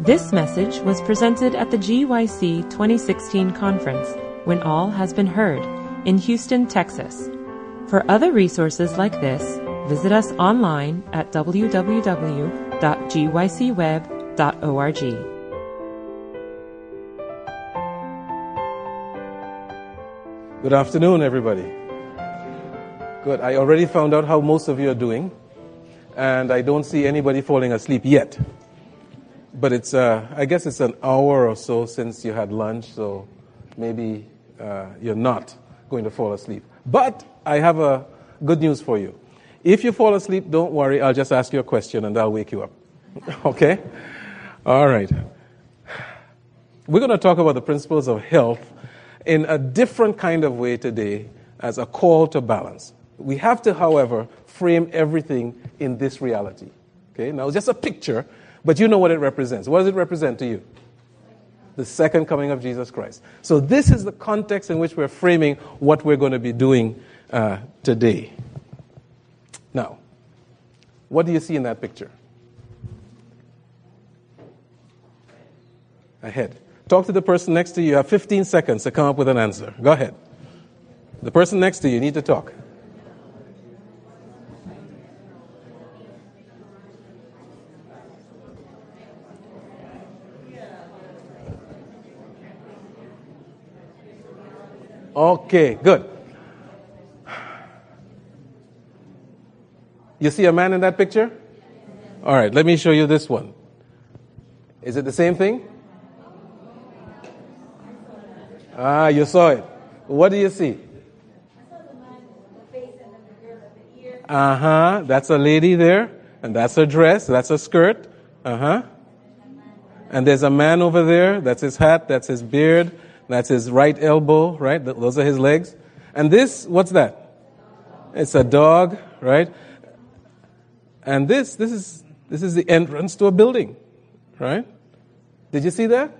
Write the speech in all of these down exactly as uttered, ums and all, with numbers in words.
This message was presented at the G Y C twenty sixteen conference, When All Has Been Heard, in Houston, Texas. For other resources like this, visit us online at w w w dot g y c web dot org. Good afternoon, everybody. Good. I already found out how most of you are doing, and I don't see anybody falling asleep yet. But it's, uh, I guess it's an hour or so since you had lunch, so maybe uh, you're not going to fall asleep. But I have a good news for you. If you fall asleep, don't worry. I'll just ask you a question, and I'll wake you up. Okay? All right. We're going to talk about the principles of health in a different kind of way today as a call to balance. We have to, however, frame everything in this reality. Okay? Now, it's just a picture, but you know what it represents. What does it represent to you? The second coming of Jesus Christ. So this is the context in which we're framing what we're going to be doing uh, today. Now, what do you see in that picture? Ahead. Talk to the person next to you. You have fifteen seconds to come up with an answer. Go ahead. The person next to you, you need to talk. Okay, good. You see a man in that picture? All right, let me show you this one. Is it the same thing? Ah, you saw it. What do you see? Uh-huh, that's a lady there, and that's her dress, that's her skirt. Uh-huh. And there's a man over there, that's his hat, that's his beard, that's his right elbow, right? Those are his legs. And this, what's that? It's a dog, right? And this, this is this is the entrance to a building, right? Did you see that?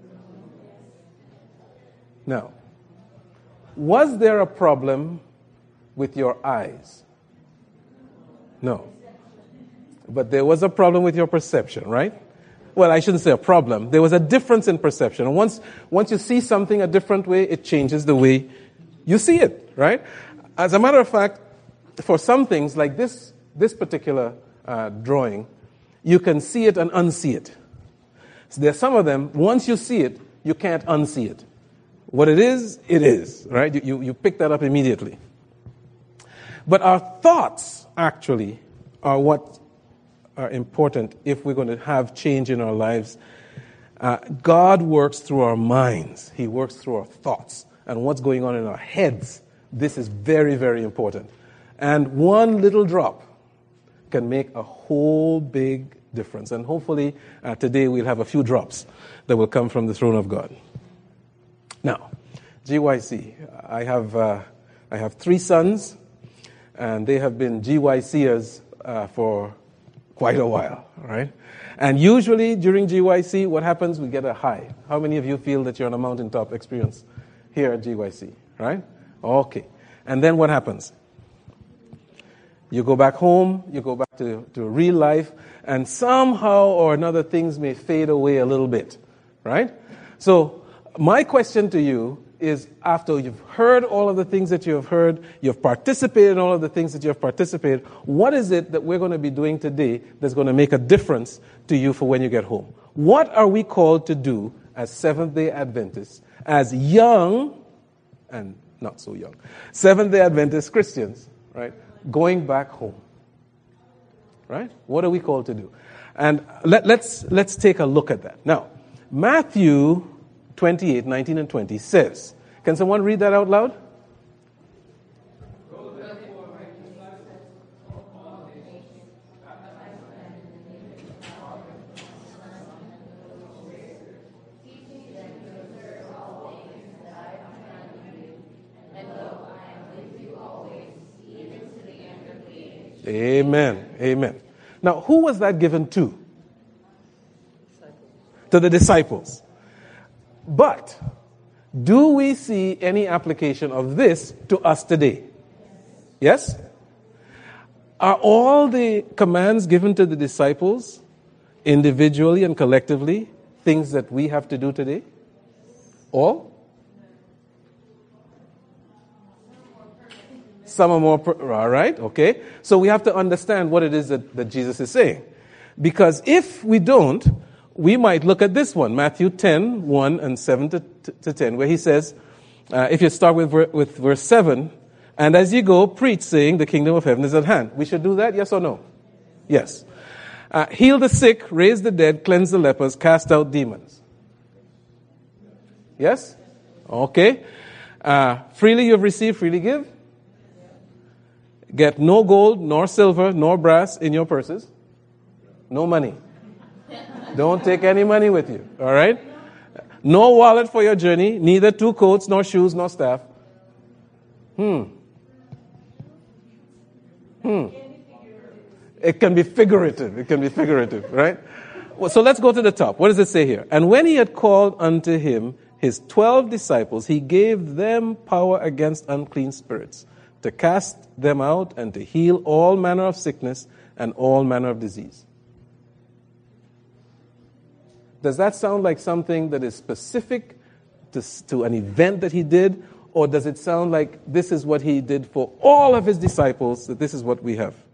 No. Was there a problem with your eyes? No. But there was a problem with your perception, right? Well, I shouldn't say a problem. There was a difference in perception. And once, once you see something a different way, it changes the way you see it, right? As a matter of fact, for some things like this, this particular uh, drawing, you can see it and unsee it. So there are some of them, once you see it, you can't unsee it. What it is, it is, right? You, you, you pick that up immediately. But our thoughts, actually, are what are important if we're going to have change in our lives. Uh, God works through our minds. He works through our thoughts. And what's going on in our heads, this is very, very important. And one little drop can make a whole big difference. And hopefully uh, today we'll have a few drops that will come from the throne of God. Now, G Y C, I have uh, I have three sons, and they have been G Y Cers uh, for quite a while, right? And usually during G Y C, what happens? We get a high. How many of you feel that you're on a mountaintop experience here at G Y C, right? Okay. And then what happens? You go back home, you go back to, to real life, and somehow or another things may fade away a little bit, right? So my question to you is, after you've heard all of the things that you have heard, you've participated in all of the things that you have participated, what is it that we're going to be doing today that's going to make a difference to you for when you get home? What are we called to do as Seventh-day Adventists, as young and not so young, Seventh-day Adventist Christians, right, going back home? Right? What are we called to do? And let, let's let's take a look at that. Now, Matthew twenty-eight, nineteen and twenty says, can someone read that out loud? Amen. Amen. Now, who was that given to? To the disciples. But do we see any application of this to us today? Yes? Are all the commands given to the disciples individually and collectively things that we have to do today? All? Some are more, per- all right, okay. So we have to understand what it is that, that Jesus is saying. Because if we don't, we might look at this one, Matthew ten, one and seven to, to, to ten, where he says, uh, if you start with, ver- with verse seven, and as you go, preach, saying, the kingdom of heaven is at hand. We should do that, yes or no? Yes. Uh, heal the sick, raise the dead, cleanse the lepers, cast out demons. Yes? Okay. Uh, freely you have received, freely give. Get no gold, nor silver, nor brass in your purses. No money. Don't take any money with you. All right? No wallet for your journey, neither two coats, nor shoes, nor staff. Hmm. Hmm. It can be figurative. It can be figurative, right? Well, so let's go to the top. What does it say here? And when he had called unto him his twelve disciples, he gave them power against unclean spirits, to cast them out and to heal all manner of sickness and all manner of disease. Does that sound like something that is specific to, to an event that he did? Or does it sound like this is what he did for all of his disciples, that this is what we have?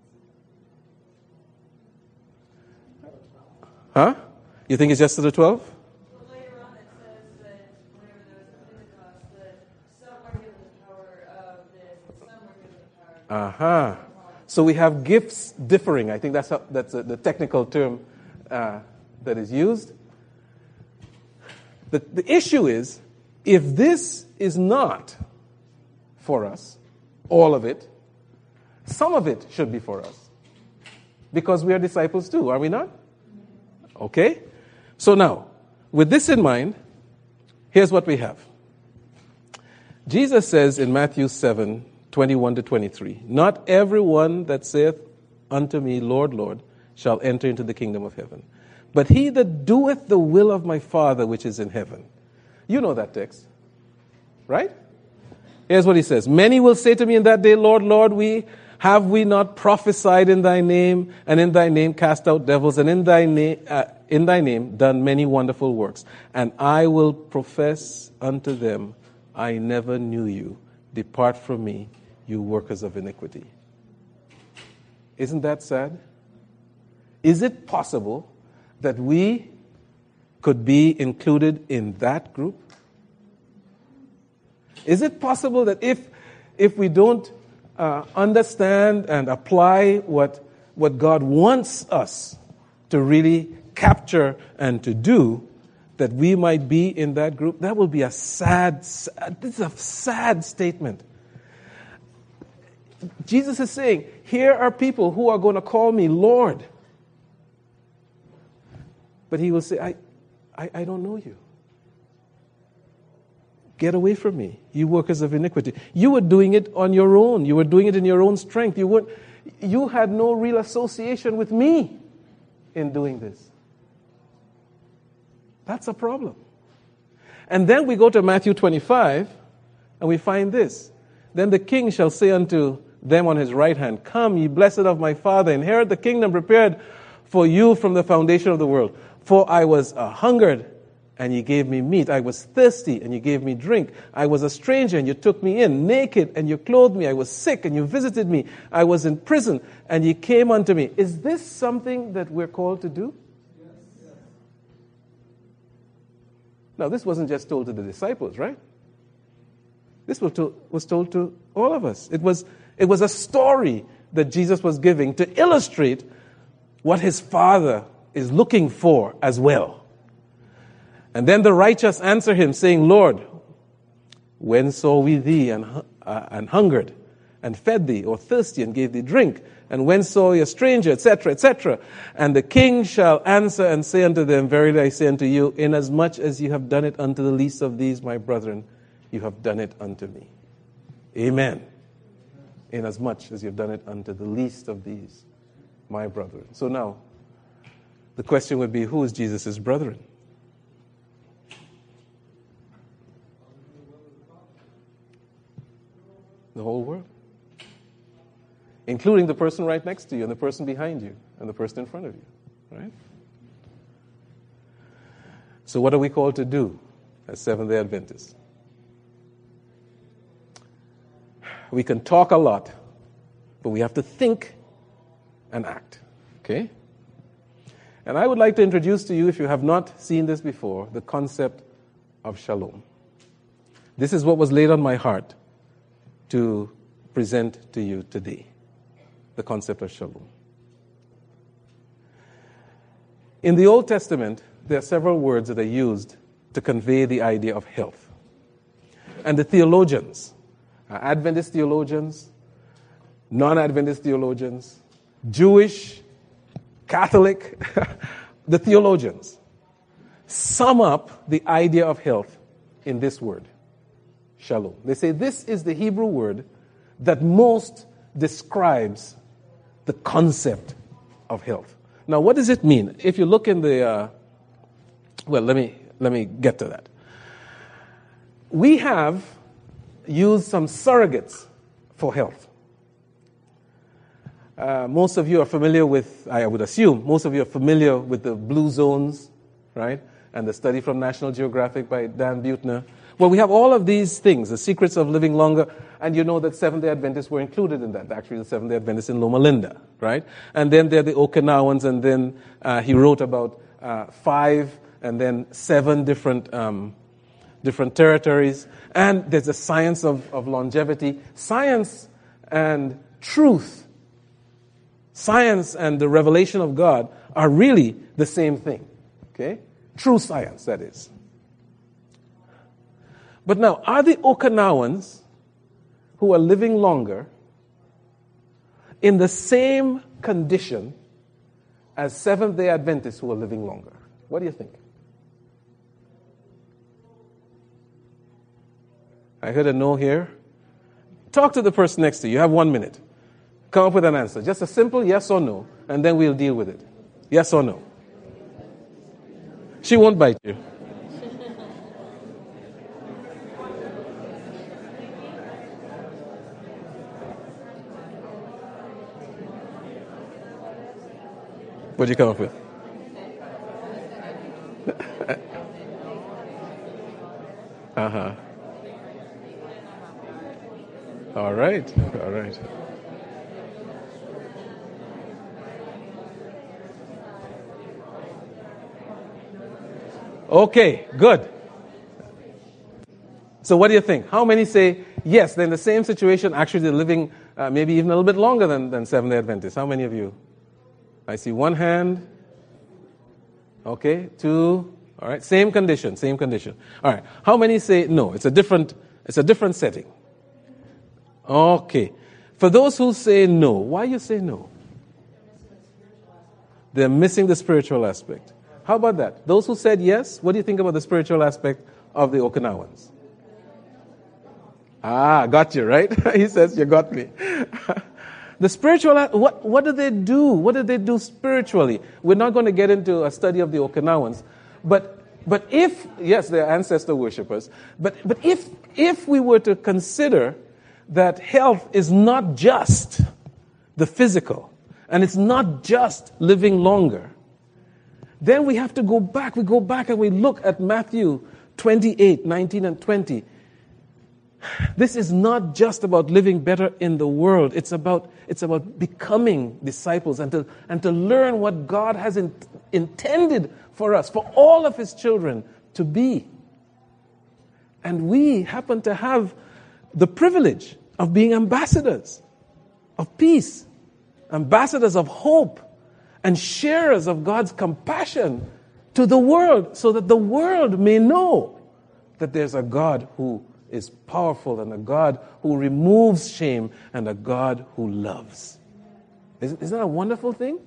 Huh? You think it's just to the twelve? Well, later on it says that whenever there was a Pentecost, that some were given the power of this, and some were given the power of Uh-huh. So we have gifts differing. I think that's how, that's a, the technical term uh, that is used. The, the issue is, if this is not for us, all of it, some of it should be for us. Because we are disciples too, are we not? Okay? So now, with this in mind, here's what we have. Jesus says in Matthew seven, twenty-one to twenty-three, not everyone that saith unto me, Lord, Lord, shall enter into the kingdom of heaven, but he that doeth the will of my Father which is in heaven. You know that text, right? Here's what he says. Many will say to me in that day, Lord, Lord, we have we not prophesied in thy name, and in thy name cast out devils, and in thy name uh, in thy name done many wonderful works? And I will profess unto them, I never knew you. Depart from me, you workers of iniquity. Isn't that sad? Is it possible that we could be included in that group? Is it possible that if if we don't uh, understand and apply what what God wants us to really capture and to do, that we might be in that group? That will be a sad, sad this is a sad statement. Jesus is saying, here are people who are going to call me Lord. But he will say, I, I, I don't know you. Get away from me, you workers of iniquity. You were doing it on your own. You were doing it in your own strength. You weren't, you had no real association with me in doing this. That's a problem. And then we go to Matthew twenty-five, and we find this. Then the king shall say unto them on his right hand, come, ye blessed of my Father, inherit the kingdom prepared for you from the foundation of the world. For I was uh, hungered, and ye gave me meat. I was thirsty, and you gave me drink. I was a stranger, and you took me in. Naked, and you clothed me. I was sick, and you visited me. I was in prison, and ye came unto me. Is this something that we're called to do? Yes. Yes. Now, this wasn't just told to the disciples, right? This was told, was told to all of us. It was, it was a story that Jesus was giving to illustrate what his Father is looking for as well. And then the righteous answer him, saying, Lord, when saw we thee and, uh, and hungered, and fed thee, or thirsty, and gave thee drink? And when saw we a stranger, et cetera, et cetera? And the king shall answer and say unto them, verily I say unto you, inasmuch as you have done it unto the least of these, my brethren, you have done it unto me. Amen. Inasmuch as you have done it unto the least of these, my brethren. So now, the question would be, who is Jesus' brethren? The whole world. Including the person right next to you, and the person behind you, and the person in front of you. Right? So what are we called to do as Seventh-day Adventists? We can talk a lot, but we have to think and act. Okay? And I would like to introduce to you, if you have not seen this before, the concept of shalom. This is what was laid on my heart to present to you today, the concept of shalom. In the Old Testament, there are several words that are used to convey the idea of health. And the theologians, Adventist theologians, non-Adventist theologians, Jewish, Catholic, the theologians, sum up the idea of health in this word, shalom. They say this is the Hebrew word that most describes the concept of health. Now, what does it mean? If you look in the, uh, well, let me let me get to that. We have used some surrogates for health. Uh, most of you are familiar with, I would assume, most of you are familiar with the blue zones, right? And the study from National Geographic by Dan Buettner. Well, we have all of these things, the secrets of living longer, and you know that Seventh-day Adventists were included in that, actually the Seventh-day Adventists in Loma Linda, right? And then there are the Okinawans, and then uh, he wrote about uh, five and then seven different um, different territories. And there's a science of, of longevity. Science and truth, science and the revelation of God are really the same thing, okay? True science, that is. But now, are the Okinawans who are living longer in the same condition as Seventh-day Adventists who are living longer? What do you think? I heard a no here. Talk to the person next to you. You have one minute. Come up with an answer. Just a simple yes or no, and then we'll deal with it. Yes or no? She won't bite you. What did you come up with? uh-huh. All right. All right. Okay, good. So what do you think? How many say, yes, they're in the same situation, actually they're living uh, maybe even a little bit longer than, than Seventh-day Adventists? How many of you? I see one hand. Okay, two. All right, same condition, same condition. All right, how many say no? It's a different, it's a different setting. Okay, for those who say no, why you say no? They're missing the spiritual aspect. How about that? Those who said yes, what do you think about the spiritual aspect of the Okinawans? Ah, got you, right? He says, you got me. The spiritual, what, what do they do? What do they do spiritually? We're not going to get into a study of the Okinawans. But but if, yes, they're ancestor worshippers. But but if if we were to consider that health is not just the physical, and it's not just living longer, then we have to go back. We go back and we look at Matthew twenty-eight, nineteen and twenty. This is not just about living better in the world. It's about it's about becoming disciples and to and to learn what God has in, intended for us, for all of His children to be. And we happen to have the privilege of being ambassadors of peace, ambassadors of hope, and sharers of God's compassion to the world, so that the world may know that there's a God who is powerful, and a God who removes shame, and a God who loves. Isn't, isn't that a wonderful thing?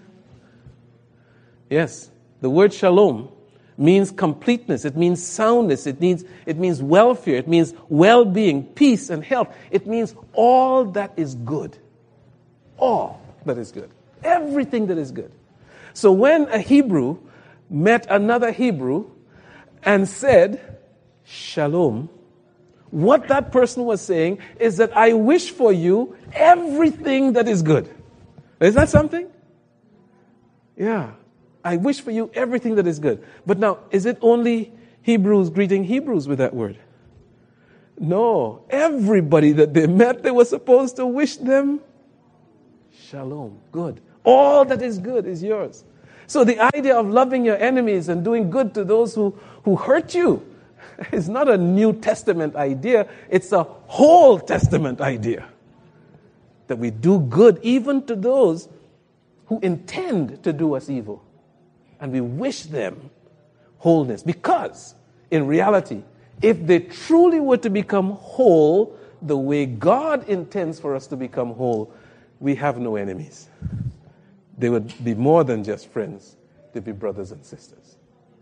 Yes. The word shalom means completeness. It means soundness. It means, it means welfare. It means well-being, peace, and health. It means all that is good. All that is good. Everything that is good. So when a Hebrew met another Hebrew and said, shalom, what that person was saying is that I wish for you everything that is good. Is that something? Yeah. I wish for you everything that is good. But now, is it only Hebrews greeting Hebrews with that word? No. Everybody that they met, they were supposed to wish them shalom, good. All that is good is yours. So the idea of loving your enemies and doing good to those who, who hurt you is not a New Testament idea. It's a whole Testament idea. That we do good even to those who intend to do us evil. And we wish them wholeness. Because, in reality, if they truly were to become whole the way God intends for us to become whole, we have no enemies. They would be more than just friends. They'd be brothers and sisters.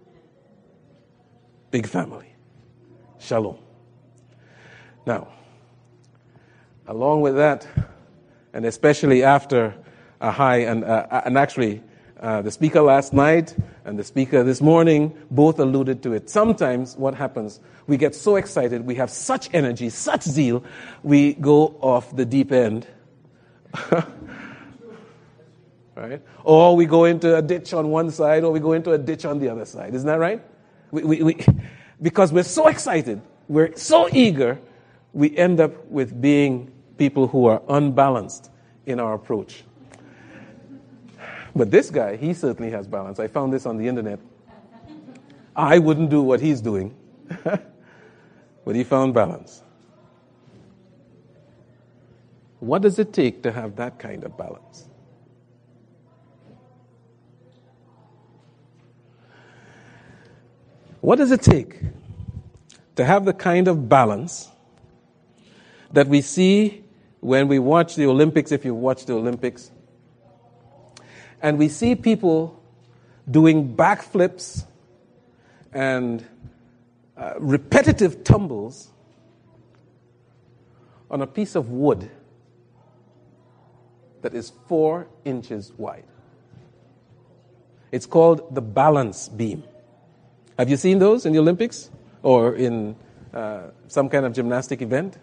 Big family. Shalom. Now, along with that, and especially after a high, and, uh, and actually uh, the speaker last night and the speaker this morning both alluded to it. Sometimes what happens, we get so excited, we have such energy, such zeal, we go off the deep end. Right? Or we go into a ditch on one side, or we go into a ditch on the other side. Isn't that right? We, we, we, because we're so excited, we're so eager, we end up with being people who are unbalanced in our approach. But this guy, he certainly has balance. I found this on the internet. I wouldn't do what he's doing, but he found balance. What does it take to have that kind of balance? What does it take to have the kind of balance that we see when we watch the Olympics, if you watch the Olympics, and we see people doing backflips and uh, repetitive tumbles on a piece of wood that is four inches wide? It's called the balance beam. Have you seen those in the Olympics or in uh, some kind of gymnastic event?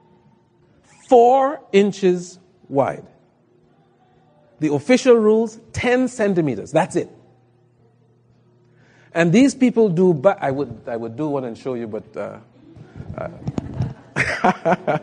Four inches wide. The official rules, ten centimeters. That's it. And these people do, ba- I would I would do one and show you, but uh, uh,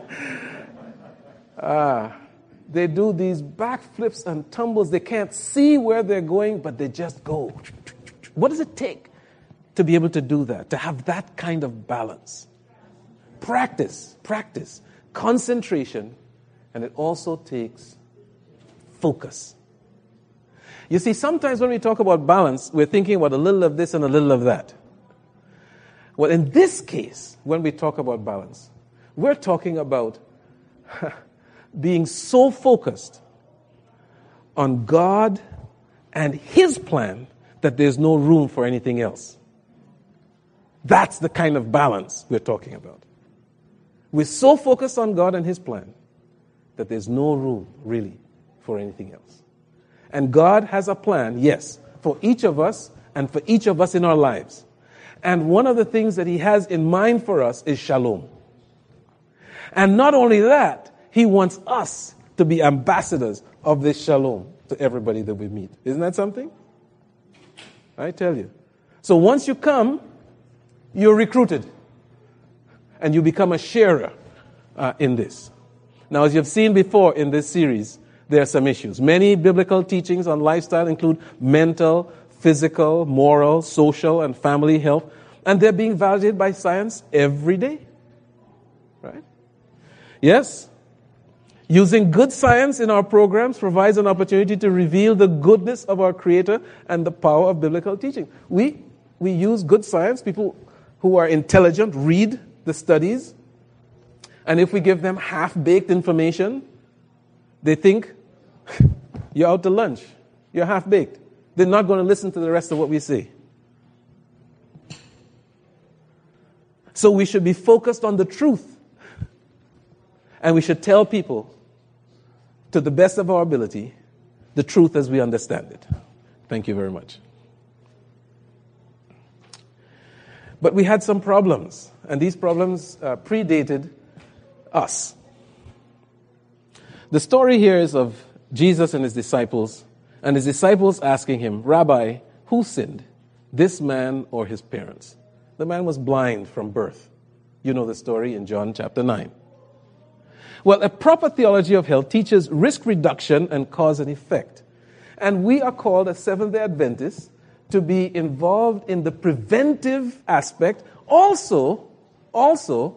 uh, they do these backflips and tumbles. They can't see where they're going, but they just go. What does it take to be able to do that, to have that kind of balance? Practice, practice, concentration, and it also takes focus. You see, sometimes when we talk about balance, we're thinking about a little of this and a little of that. Well, in this case, when we talk about balance, we're talking about being so focused on God and His plan that there's no room for anything else. That's the kind of balance we're talking about. We're so focused on God and His plan that there's no room, really, for anything else. And God has a plan, yes, for each of us and for each of us in our lives. And one of the things that He has in mind for us is shalom. And not only that, He wants us to be ambassadors of this shalom to everybody that we meet. Isn't that something? I tell you. So once you come, you're recruited. And you become a sharer uh, in this. Now, as you've seen before in this series, there are some issues. Many biblical teachings on lifestyle include mental, physical, moral, social, and family health. And they're being validated by science every day. Right? Yes. Using good science in our programs provides an opportunity to reveal the goodness of our Creator and the power of biblical teaching. We, we use good science. People who are intelligent read the studies. And if we give them half-baked information, they think you're out to lunch. You're half-baked. They're not going to listen to the rest of what we say. So we should be focused on the truth. And we should tell people, to the best of our ability, the truth as we understand it. Thank you very much. But we had some problems, and these problems uh, predated us. The story here is of Jesus and His disciples, and His disciples asking Him, Rabbi, Who sinned, this man or his parents? The man was blind from birth. You know the story in John chapter nine. Well, a proper theology of health teaches risk reduction and cause and effect. And we are called as Seventh-day Adventists to be involved in the preventive aspect, also, also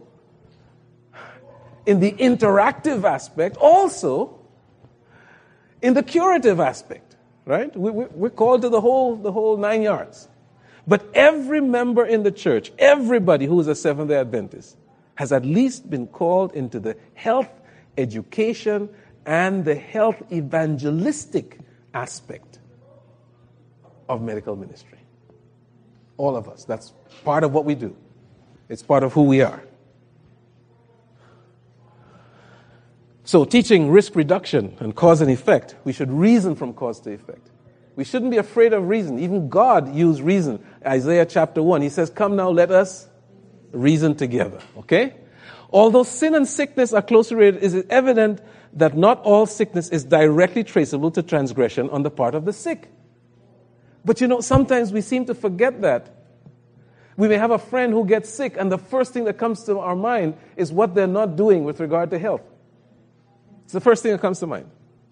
in the interactive aspect, also in the curative aspect, right? We, we, we're called to the whole, the whole nine yards. But every member in the church, everybody who is a Seventh-day Adventist, has at least been called into the health education and the health evangelistic aspect of medical ministry. All of us. That's part of what we do. It's part of who we are. So, teaching risk reduction and cause and effect, we should reason from cause to effect. We shouldn't be afraid of reason. Even God used reason. Isaiah chapter one, he says, "Come now, let us reason together." Okay? Although sin and sickness are closely related, it is evident that not all sickness is directly traceable to transgression on the part of the sick. But you know, sometimes we seem to forget that. We may have a friend who gets sick, and the first thing that comes to our mind is what they're not doing with regard to health. It's the first thing that comes to mind.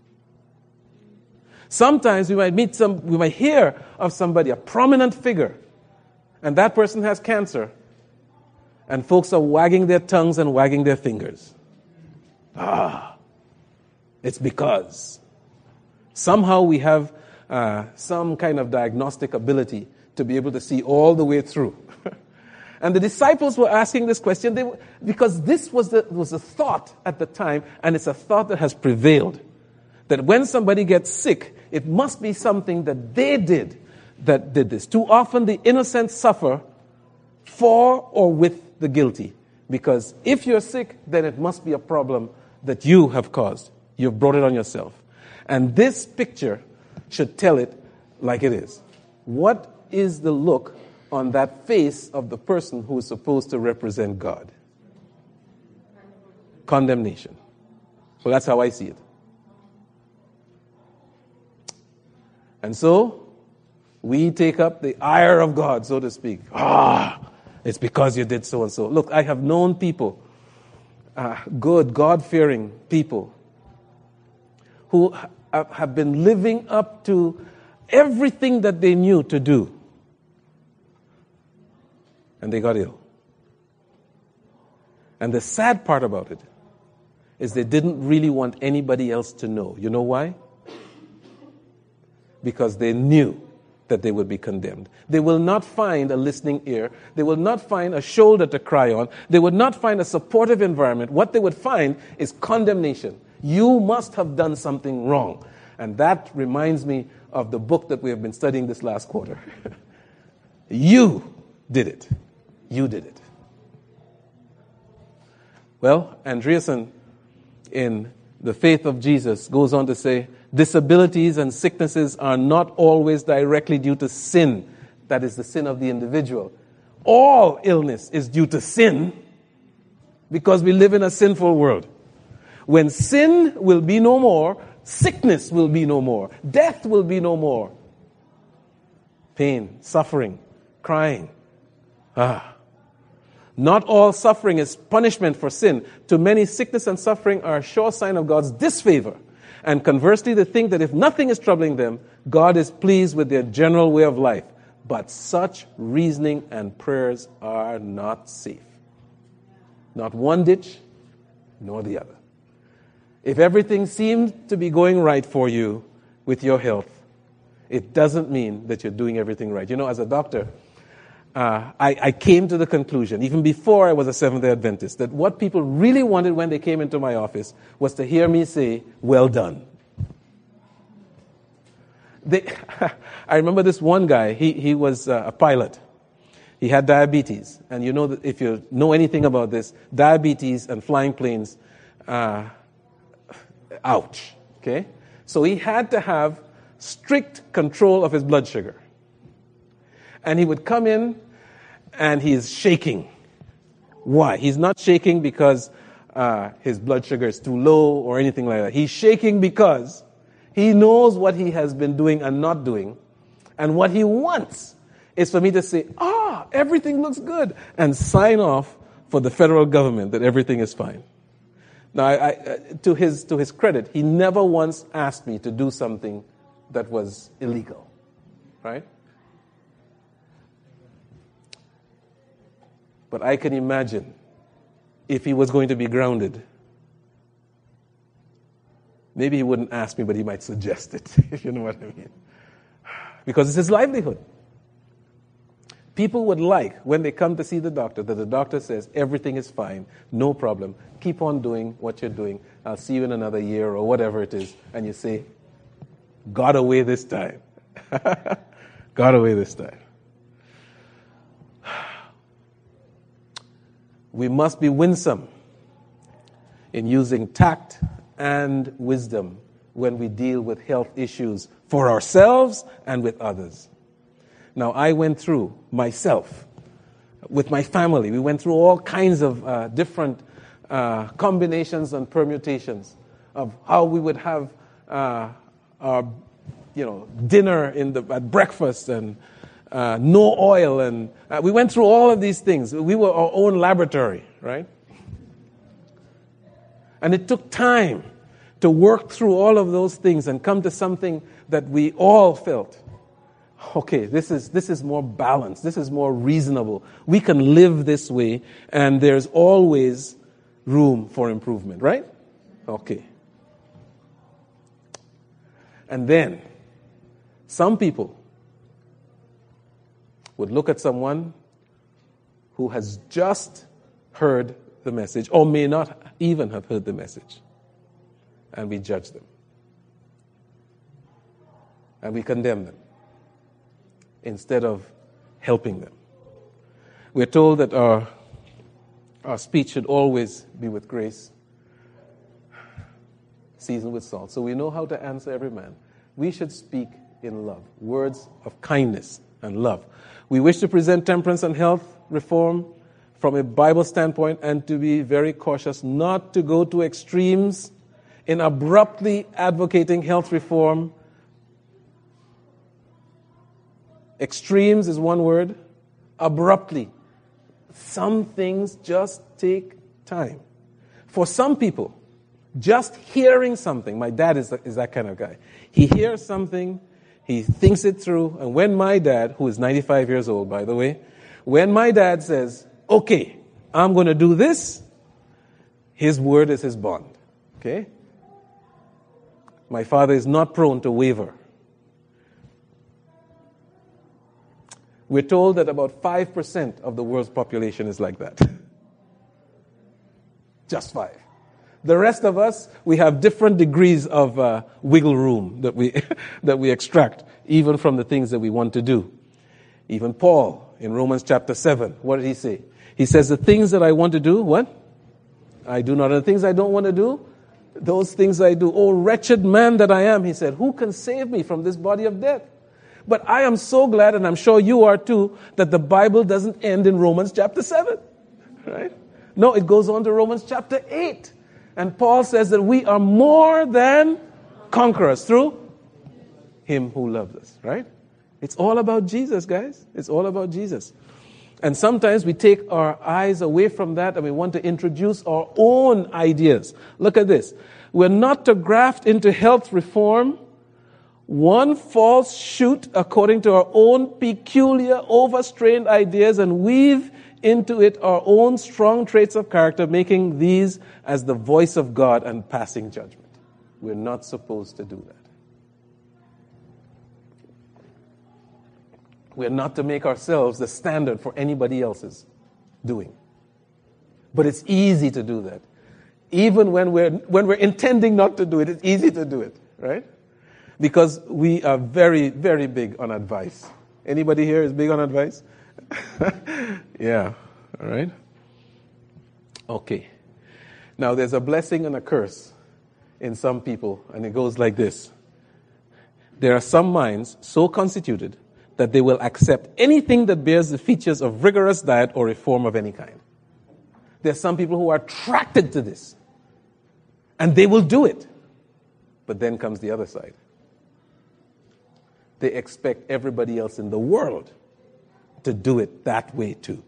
Sometimes we might meet some, we might hear of somebody, a prominent figure, and that person has cancer, and folks are wagging their tongues and wagging their fingers. Ah, it's because somehow we have uh, some kind of diagnostic ability to be able to see all the way through. And the disciples were asking this question they, because this was the, was a thought at the time, and it's a thought that has prevailed. That when somebody gets sick, it must be something that they did that did this. Too often the innocent suffer for or with the guilty. Because if you're sick, then it must be a problem that you have caused. You've brought it on yourself. And this picture should tell it like it is. What is the look on that face of the person who is supposed to represent God? Condemnation. Well, that's how I see it. And so, we take up the ire of God, so to speak. Ah, it's because you did so and so. Look, I have known people, uh, good, God-fearing people, who ha- have been living up to everything that they knew to do. And they got ill. And the sad part about it is they didn't really want anybody else to know. You know why? Because they knew that they would be condemned. They will not find a listening ear. They will not find a shoulder to cry on. They would not find a supportive environment. What they would find is condemnation. You must have done something wrong. And that reminds me of the book that we have been studying this last quarter. You did it. You did it. Well, Andreasen, in The Faith of Jesus, goes on to say, disabilities and sicknesses are not always directly due to sin. That is the sin of the individual. All illness is due to sin because we live in a sinful world. When sin will be no more, sickness will be no more. Death will be no more. Pain, suffering, crying. Ah. Not all suffering is punishment for sin. To many, sickness and suffering are a sure sign of God's disfavor. And conversely, they think that if nothing is troubling them, God is pleased with their general way of life. But such reasoning and prayers are not safe. Not one ditch, nor the other. If everything seems to be going right for you with your health, it doesn't mean that you're doing everything right. You know, as a doctor, uh, I, I came to the conclusion, even before I was a Seventh-day Adventist, that what people really wanted when they came into my office was to hear me say, "Well done." They, I remember this one guy, he, he was uh, a pilot. He had diabetes. And you know that if you know anything about this, diabetes and flying planes, uh, ouch, okay? So he had to have strict control of his blood sugar. And he would come in and he's shaking. Why? He's not shaking because uh, his blood sugar is too low or anything like that. He's shaking because he knows what he has been doing and not doing. And what he wants is for me to say, ah, everything looks good, and sign off for the federal government that everything is fine. Now, I, I, to his to his credit, he never once asked me to do something that was illegal, right? But I can imagine if he was going to be grounded, maybe he wouldn't ask me, but he might suggest it, if you know what I mean. Because it's his livelihood. People would like, when they come to see the doctor, that the doctor says, everything is fine, no problem, keep on doing what you're doing, I'll see you in another year or whatever it is, and you say, got away this time. Got away this time. We must be winsome in using tact and wisdom when we deal with health issues for ourselves and with others. Now, I went through myself, with my family, we went through all kinds of uh, different uh, combinations and permutations of how we would have uh, our, you know, dinner in the at breakfast and uh, no oil, and uh, we went through all of these things. We were our own laboratory, right? And it took time to work through all of those things and come to something that we all felt, okay, this is this is more balanced, this is more reasonable. We can live this way, and there's always room for improvement, right? Okay. And then, some people would look at someone who has just heard the message, or may not even have heard the message, and we judge them. And we condemn them instead of helping them. We're told that our, our speech should always be with grace, seasoned with salt. So we know how to answer every man. We should speak in love, words of kindness and love. We wish to present temperance and health reform from a Bible standpoint, and to be very cautious not to go to extremes in abruptly advocating health reform. Extremes is one word. Abruptly. Some things just take time. For some people, just hearing something, my dad is, is that kind of guy. He hears something, he thinks it through, and when my dad, who is ninety-five years old, by the way, when my dad says, okay, I'm going to do this, his word is his bond. Okay? My father is not prone to waver. We're told that about five percent of the world's population is like that. Just five. The rest of us, we have different degrees of uh, wiggle room that we that we extract, even from the things that we want to do. Even Paul, in Romans chapter seven, what did he say? He says, the things that I want to do, what? I do not. And the things I don't want to do, those things I do. Oh, wretched man that I am, he said, who can save me from this body of death? But I am so glad, and I'm sure you are too, that the Bible doesn't end in Romans chapter seven. Right? No, it goes on to Romans chapter eight. And Paul says that we are more than conquerors through him who loved us. Right? It's all about Jesus, guys. It's all about Jesus. And sometimes we take our eyes away from that and we want to introduce our own ideas. Look at this. We're not to graft into health reform one false shoot according to our own peculiar, overstrained ideas and weave into it our own strong traits of character, making these as the voice of God and passing judgment. We're not supposed to do that. We're not to make ourselves the standard for anybody else's doing. But it's easy to do that. Even when we're when we're intending not to do it, it's easy to do it, right? Because we are very, very big on advice. Anybody here is big on advice? Yeah, all right. Okay. Now, there's a blessing and a curse in some people, and it goes like this. There are some minds so constituted that they will accept anything that bears the features of rigorous diet or reform of any kind. There are some people who are attracted to this, and they will do it. But then comes the other side. they expect everybody else in the world to do it that way too.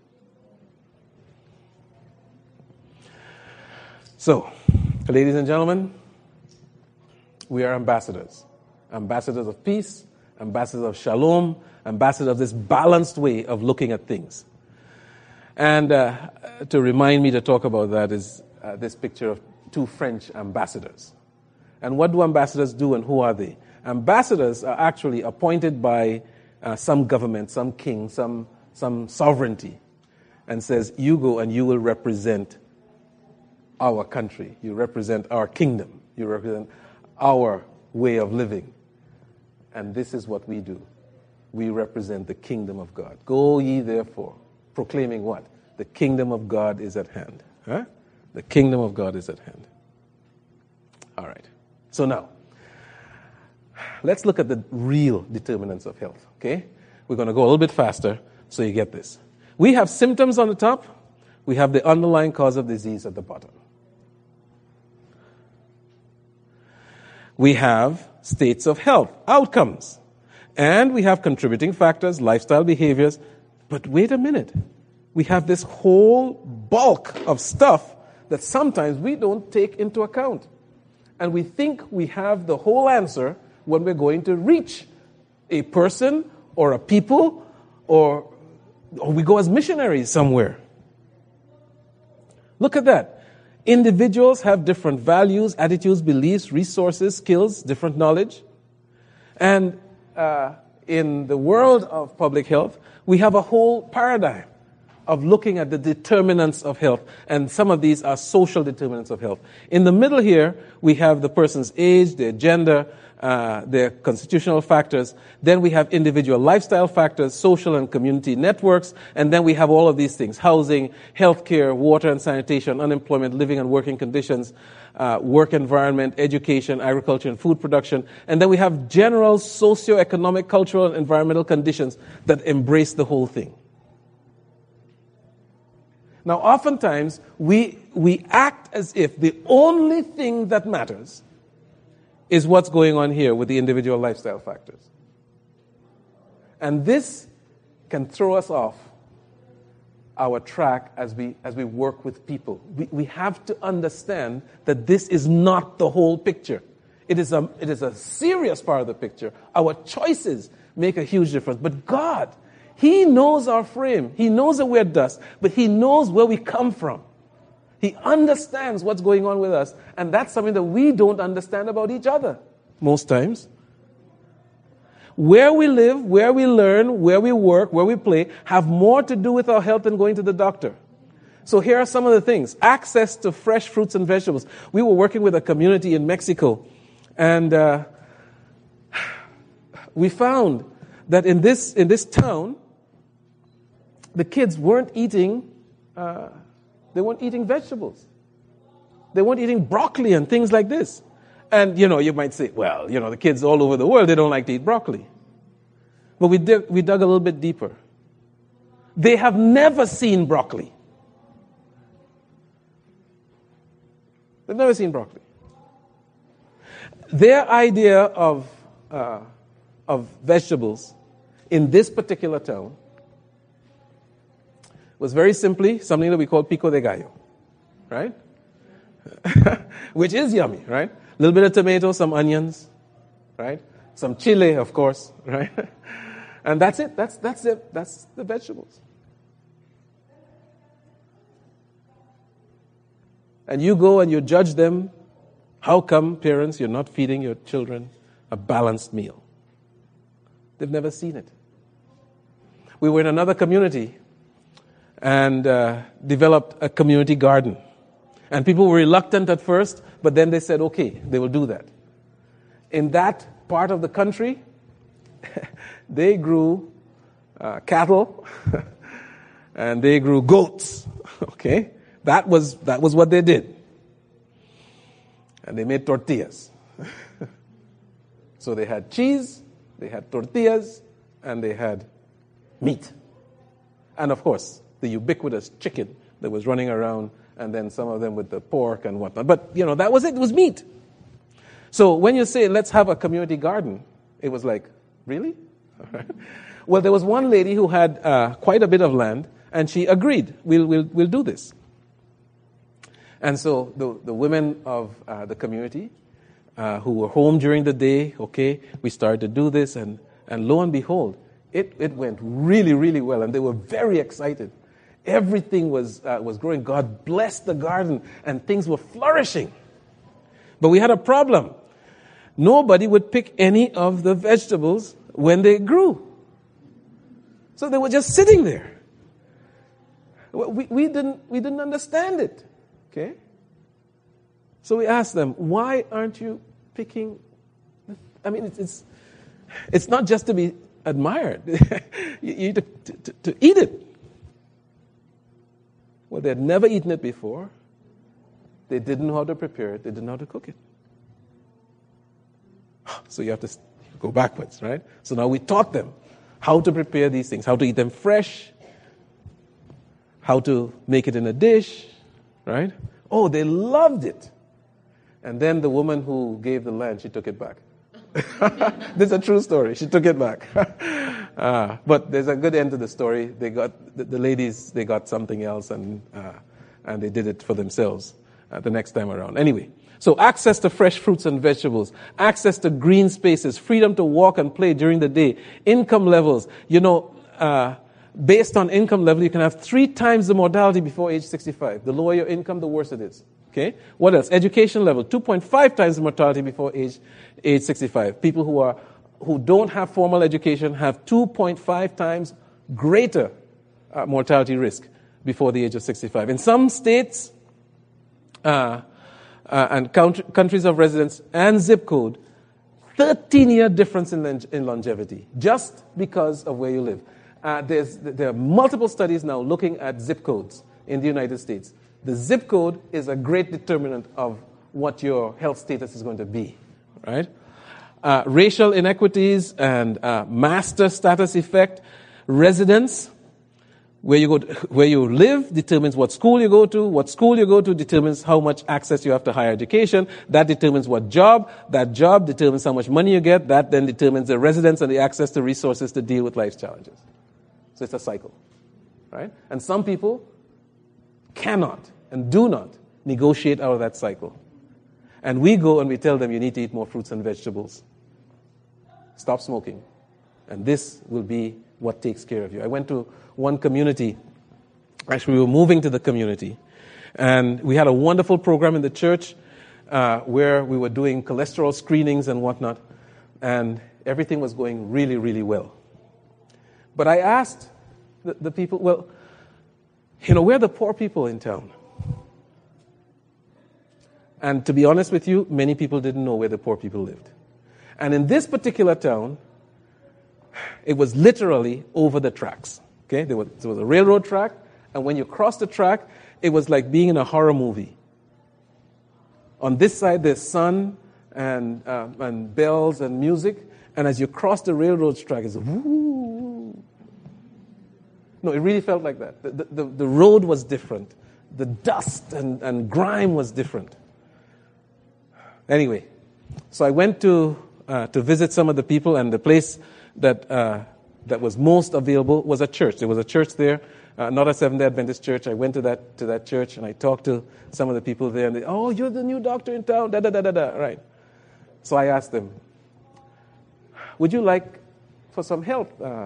So, ladies and gentlemen, we are ambassadors. Ambassadors of peace, ambassadors of shalom, ambassadors of this balanced way of looking at things. And uh, to remind me to talk about that is uh, this picture of two French ambassadors. And what do ambassadors do and who are they? Ambassadors are actually appointed by uh, some government, some king, some, some sovereignty, and says, you go and you will represent our country. You represent our kingdom. You represent our way of living. And this is what we do. We represent the kingdom of God. Go ye therefore, proclaiming what? The kingdom of God is at hand. Huh? The kingdom of God is at hand. All right. So now, let's look at the real determinants of health, okay? We're going to go a little bit faster so you get this. We have symptoms on the top. We have the underlying cause of disease at the bottom. We have states of health, outcomes. And we have contributing factors, lifestyle behaviors. But wait a minute. We have this whole bulk of stuff that sometimes we don't take into account. And we think we have the whole answer when we're going to reach a person or a people or, or we go as missionaries somewhere. Look at that. Individuals have different values, attitudes, beliefs, resources, skills, different knowledge. And uh, in the world of public health, we have a whole paradigm of looking at the determinants of health. And some of these are social determinants of health. In the middle here, we have the person's age, their gender, uh, their constitutional factors. Then we have individual lifestyle factors, social and community networks. And then we have all of these things: housing, healthcare, water and sanitation, unemployment, living and working conditions, uh, work environment, education, agriculture and food production. And then we have general socioeconomic, cultural, and environmental conditions that embrace the whole thing. Now, oftentimes, we, we act as if the only thing that matters is what's going on here with the individual lifestyle factors. And this can throw us off our track as we, as we work with people. We, we have to understand that this is not the whole picture. It is a, it is a serious part of the picture. Our choices make a huge difference. But God, He knows our frame. He knows that we're dust, but He knows where we come from. He understands what's going on with us, and that's something that we don't understand about each other most times. Where we live, where we learn, where we work, where we play, have more to do with our health than going to the doctor. So here are some of the things. Access to fresh fruits and vegetables. We were working with a community in Mexico, and uh, we found that in this in this town, the kids weren't eating, uh, they weren't eating vegetables. They weren't eating broccoli and things like this. And, you know, you might say, well, you know, the kids all over the world, they don't like to eat broccoli. But we did, we dug a little bit deeper. They have never seen broccoli. They've never seen broccoli. Their idea of, uh, of vegetables in this particular town was very simply something that we call pico de gallo, right? Which is yummy, right? A little bit of tomato, some onions, right? Some chile, of course, right? And that's it. That's that's it. That's the vegetables. And you go and you judge them. How come, parents, you're not feeding your children a balanced meal? They've never seen it. We were in another community and uh, developed a community garden. And people were reluctant at first, but then they said, okay, they will do that. In that part of the country, they grew uh, cattle and they grew goats. Okay? That was, that was what they did. And they made tortillas. So they had cheese, they had tortillas, and they had meat. And of course, the ubiquitous chicken that was running around, and then some of them with the pork and whatnot. But, you know, that was it. It was meat. So when you say, let's have a community garden, it was like, Really? All right. Well, there was one lady who had uh, quite a bit of land, and she agreed, we'll, we'll, we'll do this. And so the, the women of uh, the community uh, who were home during the day, okay, we started to do this, and, and lo and behold, it, it went really, really well, and they were very excited. Everything was, uh, was growing. God blessed the garden, and things were flourishing. But we had a problem. Nobody would pick any of the vegetables when they grew. So they were just sitting there. We, we, didn't, we didn't understand it. Okay? So we asked them, why aren't you picking? I mean, it's, it's, it's not just to be admired. you you to, to, to eat it. Well, they had never eaten it before. They didn't know how to prepare it. They didn't know how to cook it. So you have to go backwards, right? So now we taught them how to prepare these things, how to eat them fresh, how to make it in a dish, right? Oh, they loved it. And then the woman who gave the land, she took it back. This is a true story. She took it back. uh, but there's a good end to the story. They got the, the ladies. They got something else, and uh, and they did it for themselves uh, the next time around. Anyway, so access to fresh fruits and vegetables, access to green spaces, freedom to walk and play during the day, income levels. You know, uh, based on income level, you can have three times the mortality before age sixty-five. The lower your income, the worse it is. Okay. What else? Education level, two point five times the mortality before age age sixty-five. People who are who don't have formal education have two point five times greater uh, mortality risk before the age of sixty-five. In some states uh, uh, and country, countries of residence and zip code, thirteen-year difference in, in longevity just because of where you live. Uh, there's, there are multiple studies now looking at zip codes in the United States. The zip code is a great determinant of what your health status is going to be, right? Uh, racial inequities and uh, master status effect. Residence, where you go, to, where you live, determines what school you go to. What school you go to determines how much access you have to higher education. That determines what job. That job determines how much money you get. That then determines the residence and the access to resources to deal with life's challenges. So it's a cycle, right? And some people cannot and do not negotiate out of that cycle. And we go and we tell them, you need to eat more fruits and vegetables. Stop smoking. And this will be what takes care of you. I went to one community. Actually, we were moving to the community. And we had a wonderful program in the church uh, where we were doing cholesterol screenings and whatnot. And everything was going really, really well. But I asked the, the people, well, you know, where are the poor people in town? And to be honest with you, many people didn't know where the poor people lived. And in this particular town, it was literally over the tracks. Okay, there was, there was a railroad track, and when you crossed the track, it was like being in a horror movie. On this side, there's sun and uh, and bells and music, and as you cross the railroad track, it's woo. No, it really felt like that. The, the, the road was different. The dust and, and grime was different. Anyway, so I went to uh, to visit some of the people, and the place that uh, that was most available was a church. There was a church there, uh, not a Seventh-day Adventist church. I went to that to that church, and I talked to some of the people there, and they, oh, you're the new doctor in town, da da da da da. Right. So I asked them, would you like for some help? Uh,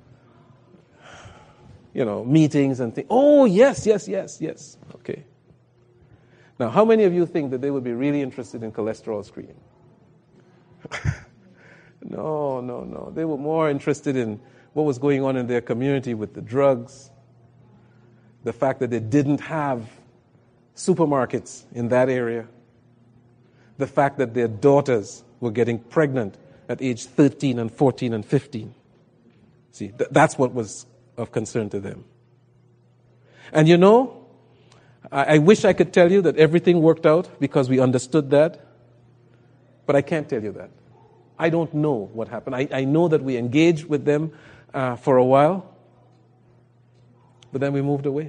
you know, meetings and things. Oh, yes, yes, yes, yes. Okay. Now, how many of you think that they would be really interested in cholesterol screening? No, no, no. They were more interested in what was going on in their community with the drugs, the fact that they didn't have supermarkets in that area, the fact that their daughters were getting pregnant at age thirteen and fourteen and fifteen. See, th- that's what was of concern to them. And you know, I, I wish I could tell you that everything worked out because we understood that, but I can't tell you that. I don't know what happened. I, I know that we engaged with them uh, for a while, but then we moved away.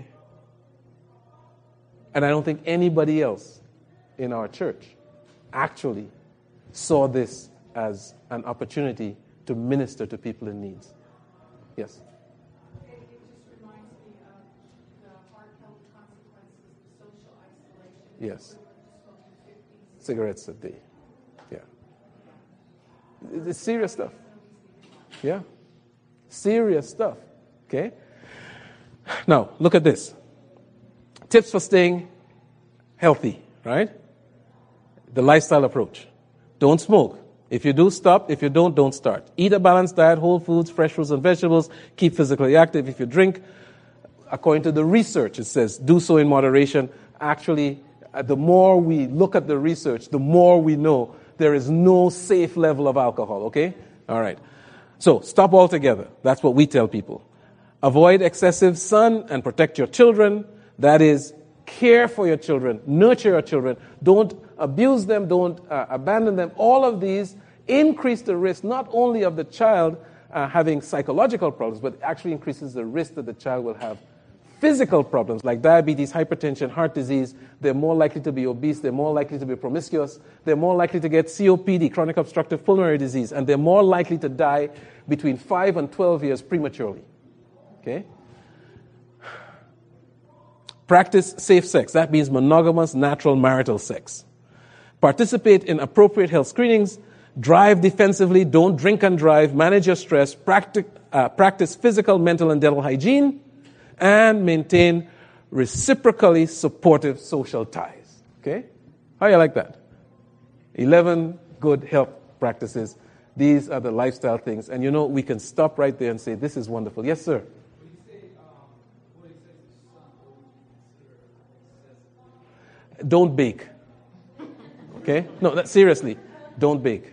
And I don't think anybody else in our church actually saw this as an opportunity to minister to people in needs. Yes? It, it just reminds me of the heart health consequences of social isolation. Yes. Smoking fifty Cigarettes a day. Yeah. It's serious stuff. Yeah. Serious stuff. Okay? Now, look at this. Tips for staying healthy, right? The lifestyle approach. Don't smoke. If you do, stop. If you don't, don't start. Eat a balanced diet, whole foods, fresh fruits and vegetables. Keep physically active. If you drink, according to the research, it says do so in moderation. Actually, uh, the more we look at the research, the more we know there is no safe level of alcohol, okay? All right. So, stop altogether. That's what we tell people. Avoid excessive sun and protect your children. That is, care for your children, nurture your children. Don't abuse them, don't uh, abandon them. All of these increase the risk not only of the child uh, having psychological problems, but actually increases the risk that the child will have physical problems like diabetes, hypertension, heart disease. They're more likely to be obese, they're more likely to be promiscuous, they're more likely to get C O P D, chronic obstructive pulmonary disease, and they're more likely to die between five and twelve years prematurely. Okay? Practice safe sex. That means monogamous, natural marital sex. Participate in appropriate health screenings. Drive defensively. Don't drink and drive. Manage your stress. Practic, uh, practice physical, mental, and dental hygiene. And maintain reciprocally supportive social ties. Okay? How you like that? eleven good health practices. These are the lifestyle things. And you know, we can stop right there and say, this is wonderful. Yes, sir? Don't bake. Okay? No, that, seriously, don't bake.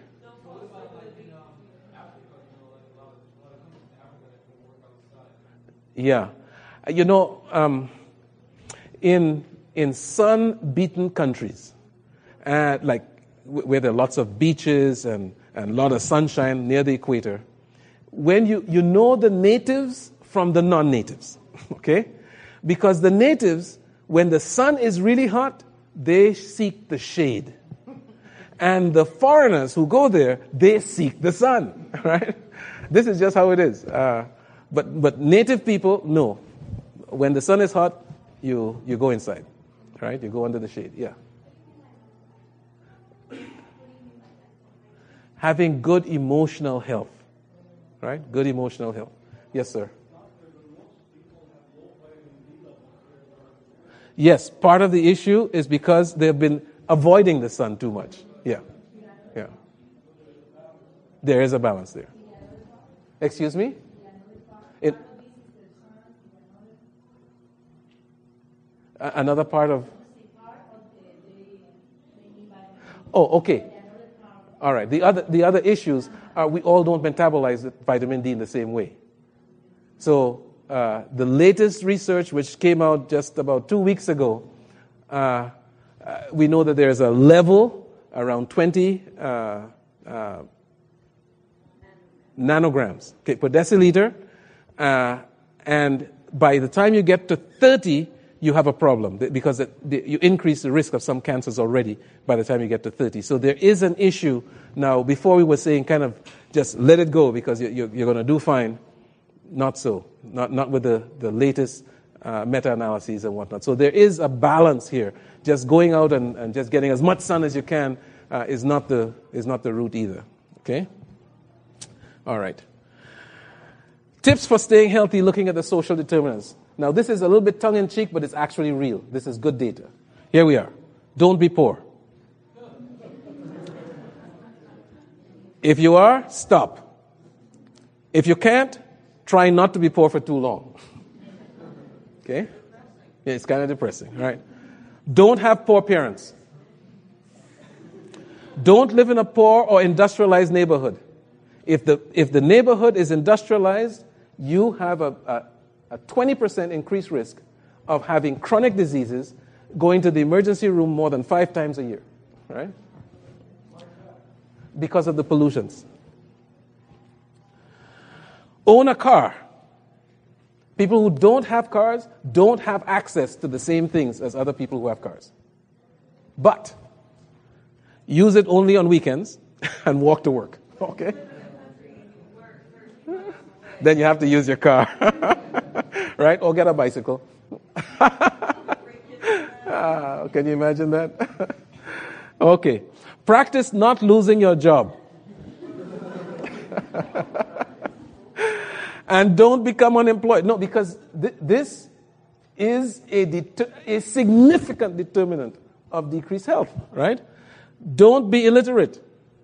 Yeah. You know, um, in in sun-beaten countries, uh, like w- where there are lots of beaches and, and a lot of sunshine near the equator, when you, you know the natives from the non-natives, okay? Because the natives, when the sun is really hot, they seek the shade. And the foreigners who go there, they seek the sun, right? This is just how it is. Uh, but but native people, no. When the sun is hot, you, you go inside, right? You go under the shade, yeah. Having good emotional health, right? Good emotional health. Yes, sir. Yes, part of the issue is because they've been avoiding the sun too much. Yeah, yeah. There is a balance there. Excuse me? It, another part of... Oh, okay. All right. The other the other issues are we all don't metabolize vitamin D in the same way. So uh, the latest research, which came out just about two weeks ago, uh, uh, we know that there's a level around twenty uh, uh, nanograms okay, per deciliter, uh, and by the time you get to thirty, you have a problem because it, the, you increase the risk of some cancers already by the time you get to thirty. So there is an issue now. Before we were saying kind of just let it go because you, you, you're going to do fine. Not so. Not not with the, the latest uh, meta-analyses and whatnot. So there is a balance here. Just going out and, and just getting as much sun as you can uh, is not the is not the route either. Okay? All right. Tips for staying healthy, looking at the social determinants. Now, this is a little bit tongue-in-cheek, but it's actually real. This is good data. Here we are. Don't be poor. If you are, stop. If you can't, try not to be poor for too long. Okay? Yeah, it's kind of depressing, right? Don't have poor parents. Don't live in a poor or industrialized neighborhood. If the if the neighborhood is industrialized, you have a, a, a twenty percent increased risk of having chronic diseases, going to the emergency room more than five times a year, right? Because of the pollutions. Own a car. People who don't have cars don't have access to the same things as other people who have cars. But use it only on weekends and walk to work, okay? then you have to use your car. Right? Or get a bicycle. Ah, can you imagine that? Okay. Practice not losing your job. And don't become unemployed. No, because th- this is a, deter- a significant determinant of decreased health, right? Don't be illiterate.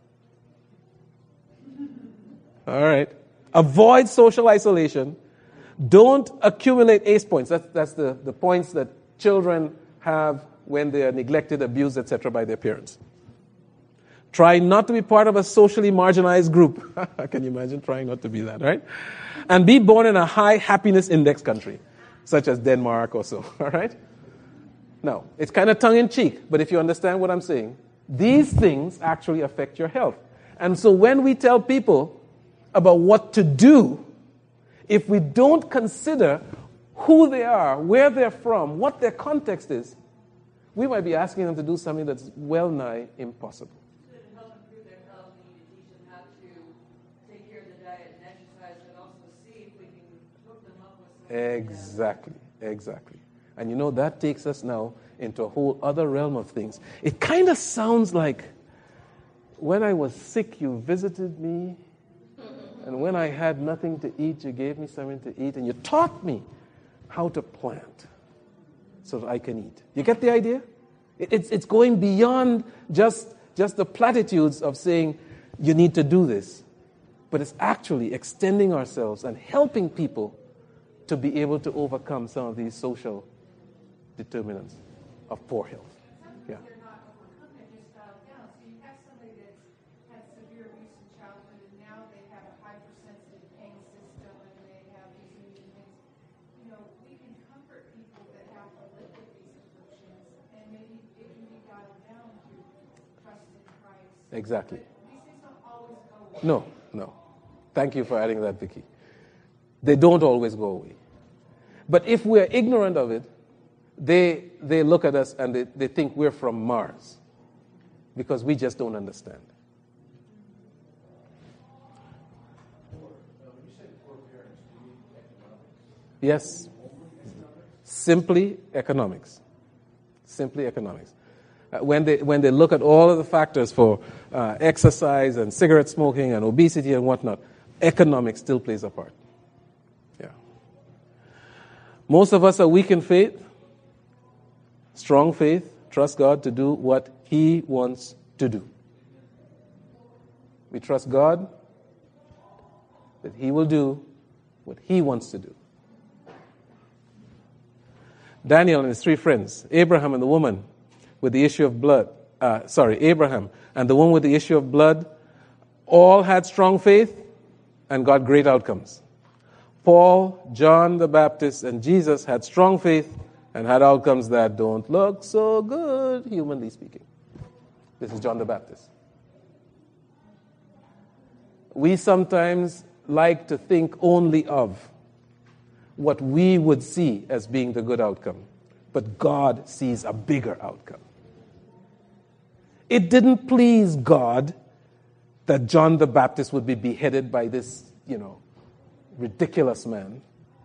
All right. Avoid social isolation. Don't accumulate ACE points. That's, that's the, the points that children have when they are neglected, abused, et cetera by their parents. Try not to be part of a socially marginalized group. Can you imagine trying not to be that, right? And be born in a high happiness index country, such as Denmark or so, all right? Now, it's kind of tongue-in-cheek, but if you understand what I'm saying, these things actually affect your health. And so when we tell people about what to do, if we don't consider who they are, where they're from, what their context is, we might be asking them to do something that's well-nigh impossible. To help improve their health, we need to teach them how to take care of the diet and exercise, but also see if we can hook them up with something. Exactly, exactly. And you know, that takes us now into a whole other realm of things. It kind of sounds like when I was sick, you visited me, and when I had nothing to eat, you gave me something to eat, and you taught me how to plant so that I can eat. You get the idea? It's, it's going beyond just, just the platitudes of saying you need to do this, but it's actually extending ourselves and helping people to be able to overcome some of these social determinants of poor health. Yeah. They're not overcome, they're just dialed down. So you have somebody that's had severe abuse in childhood, and now they have a hypersensitive pain system, and they have these immune things. You know, we can comfort people that have to live with these afflictions, and maybe it can be dialed down to trust in Christ. Exactly. But these things don't always go away. No, no. Thank you for adding that, Vicky. They don't always go away. But if we're ignorant of it, they they look at us and they, they think we're from Mars because we just don't understand. Yes. Simply economics. Simply economics. Uh, when they when they look at all of the factors for uh, exercise and cigarette smoking and obesity and whatnot, economics still plays a part. Yeah. Most of us are weak in faith. Strong faith, trust God to do what He wants to do. We trust God that He will do what He wants to do. Daniel and his three friends, Abraham and the woman with the issue of blood, uh, sorry, Abraham and the woman with the issue of blood, all had strong faith and got great outcomes. Paul, John the Baptist, and Jesus had strong faith and had outcomes that don't look so good, humanly speaking. This is John the Baptist. We sometimes like to think only of what we would see as being the good outcome, but God sees a bigger outcome. It didn't please God that John the Baptist would be beheaded by this, you know, ridiculous man.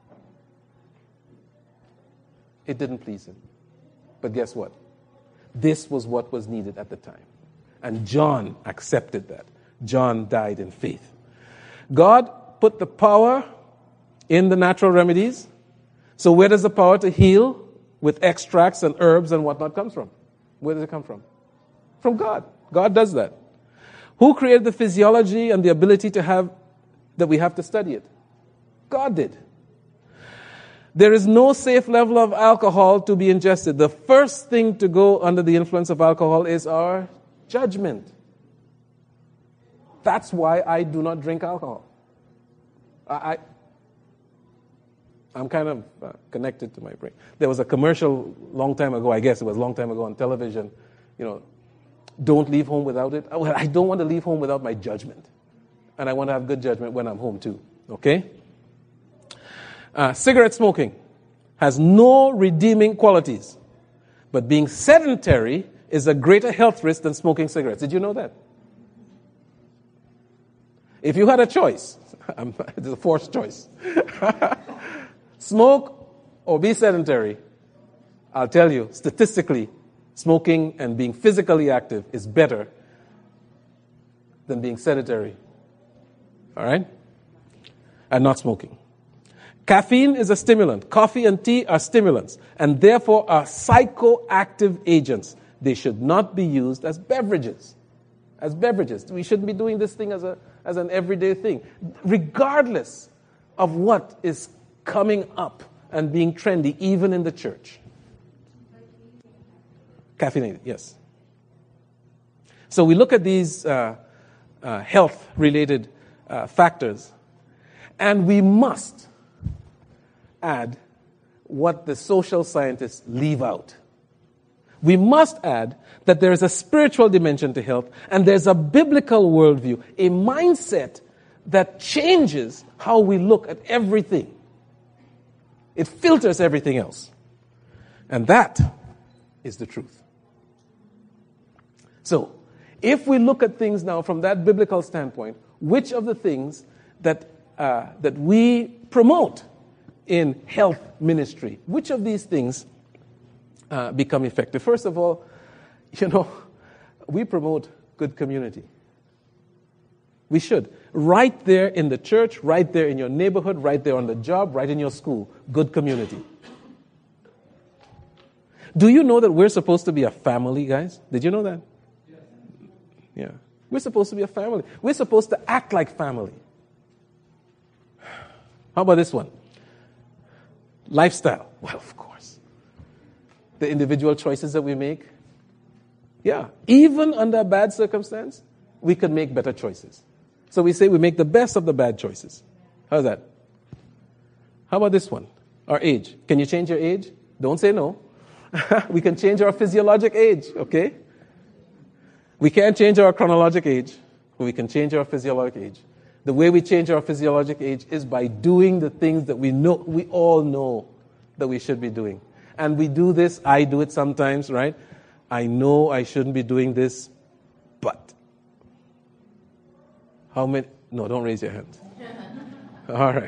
It didn't please him. But guess what? This was what was needed at the time. And John accepted that. John died in faith. God put the power in the natural remedies. So where does the power to heal with extracts and herbs and whatnot comes from? Where does it come from? From God. God does that. Who created the physiology and the ability to have, that we have to study it? God did. There is no safe level of alcohol to be ingested. The first thing to go under the influence of alcohol is our judgment. That's why I do not drink alcohol. I, I, I'm kind of uh, connected to my brain. There was a commercial long time ago, I guess it was a long time ago on television, you know, don't leave home without it. Well, I don't want to leave home without my judgment. And I want to have good judgment when I'm home too, okay? Uh, cigarette smoking has no redeeming qualities, but being sedentary is a greater health risk than smoking cigarettes. Did you know that? If you had a choice, it's a forced choice, smoke or be sedentary, I'll tell you, statistically, smoking and being physically active is better than being sedentary. All right? And not smoking. Caffeine is a stimulant. Coffee and tea are stimulants and therefore are psychoactive agents. They should not be used as beverages. As beverages. We shouldn't be doing this thing as a as an everyday thing. Regardless of what is coming up and being trendy, even in the church. Caffeinated, yes. So we look at these uh, uh, health-related uh, factors, and we must add what the social scientists leave out. We must add that there is a spiritual dimension to health, and there's a biblical worldview, a mindset that changes how we look at everything. It filters everything else. And that is the truth. So, if we look at things now from that biblical standpoint, which of the things that uh, that we promote in health ministry, which of these things uh, become effective? First of all, you know, we promote good community. We should. Right there in the church, right there in your neighborhood, right there on the job, right in your school. Good community. Do you know that we're supposed to be a family, guys? Did you know that? Yeah. We're supposed to be a family. We're supposed to act like family. How about this one? Lifestyle. Well, of course. The individual choices that we make. Yeah. Even under a bad circumstance, we could make better choices. So we say we make the best of the bad choices. How's that? How about this one? Our age. Can you change your age? Don't say no. We can change our physiologic age, okay? We can't change our chronologic age, but we can change our physiologic age. The way we change our physiologic age is by doing the things that we know, we all know that we should be doing. And we do this, I do it sometimes, right? I know I shouldn't be doing this, but. How many? No, don't raise your hands. All right.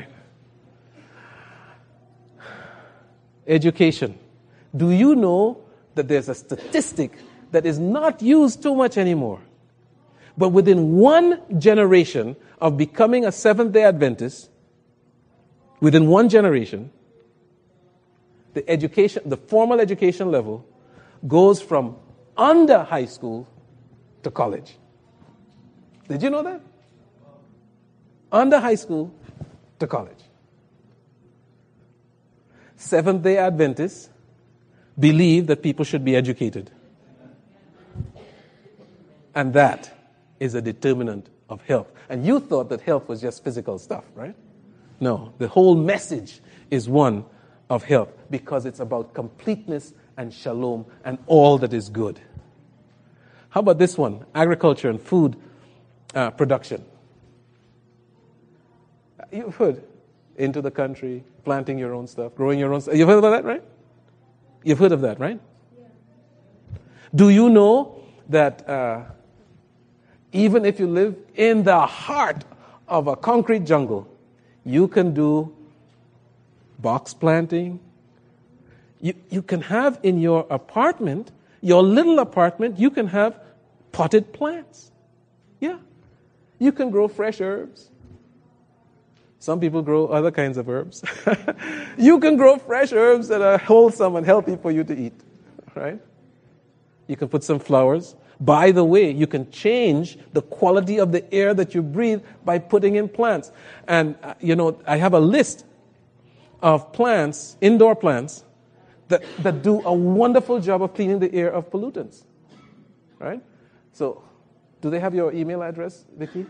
Education. Do you know that there's a statistic that is not used too much anymore? But within one generation of becoming a Seventh-day Adventist, within one generation, the education, the formal education level goes from under high school to college. Did you know that? Under high school to college. Seventh-day Adventists believe that people should be educated. And that is a determinant of health. And you thought that health was just physical stuff, right? No, the whole message is one of health because it's about completeness and shalom and all that is good. How about this one? Agriculture and food uh, production. You've heard into the country, planting your own stuff, growing your own stuff. You've heard about that, right? You've heard of that, right? Yeah. Do you know that uh, even if you live in the heart of a concrete jungle, you can do box planting? You, you can have in your apartment, your little apartment, you can have potted plants. Yeah. You can grow fresh herbs. Some people grow other kinds of herbs. You can grow fresh herbs that are wholesome and healthy for you to eat, right? You can put some flowers. By the way, you can change the quality of the air that you breathe by putting in plants. And, uh, you know, I have a list of plants, indoor plants, that, that do a wonderful job of cleaning the air of pollutants, right? So, do they have your email address, Vicki?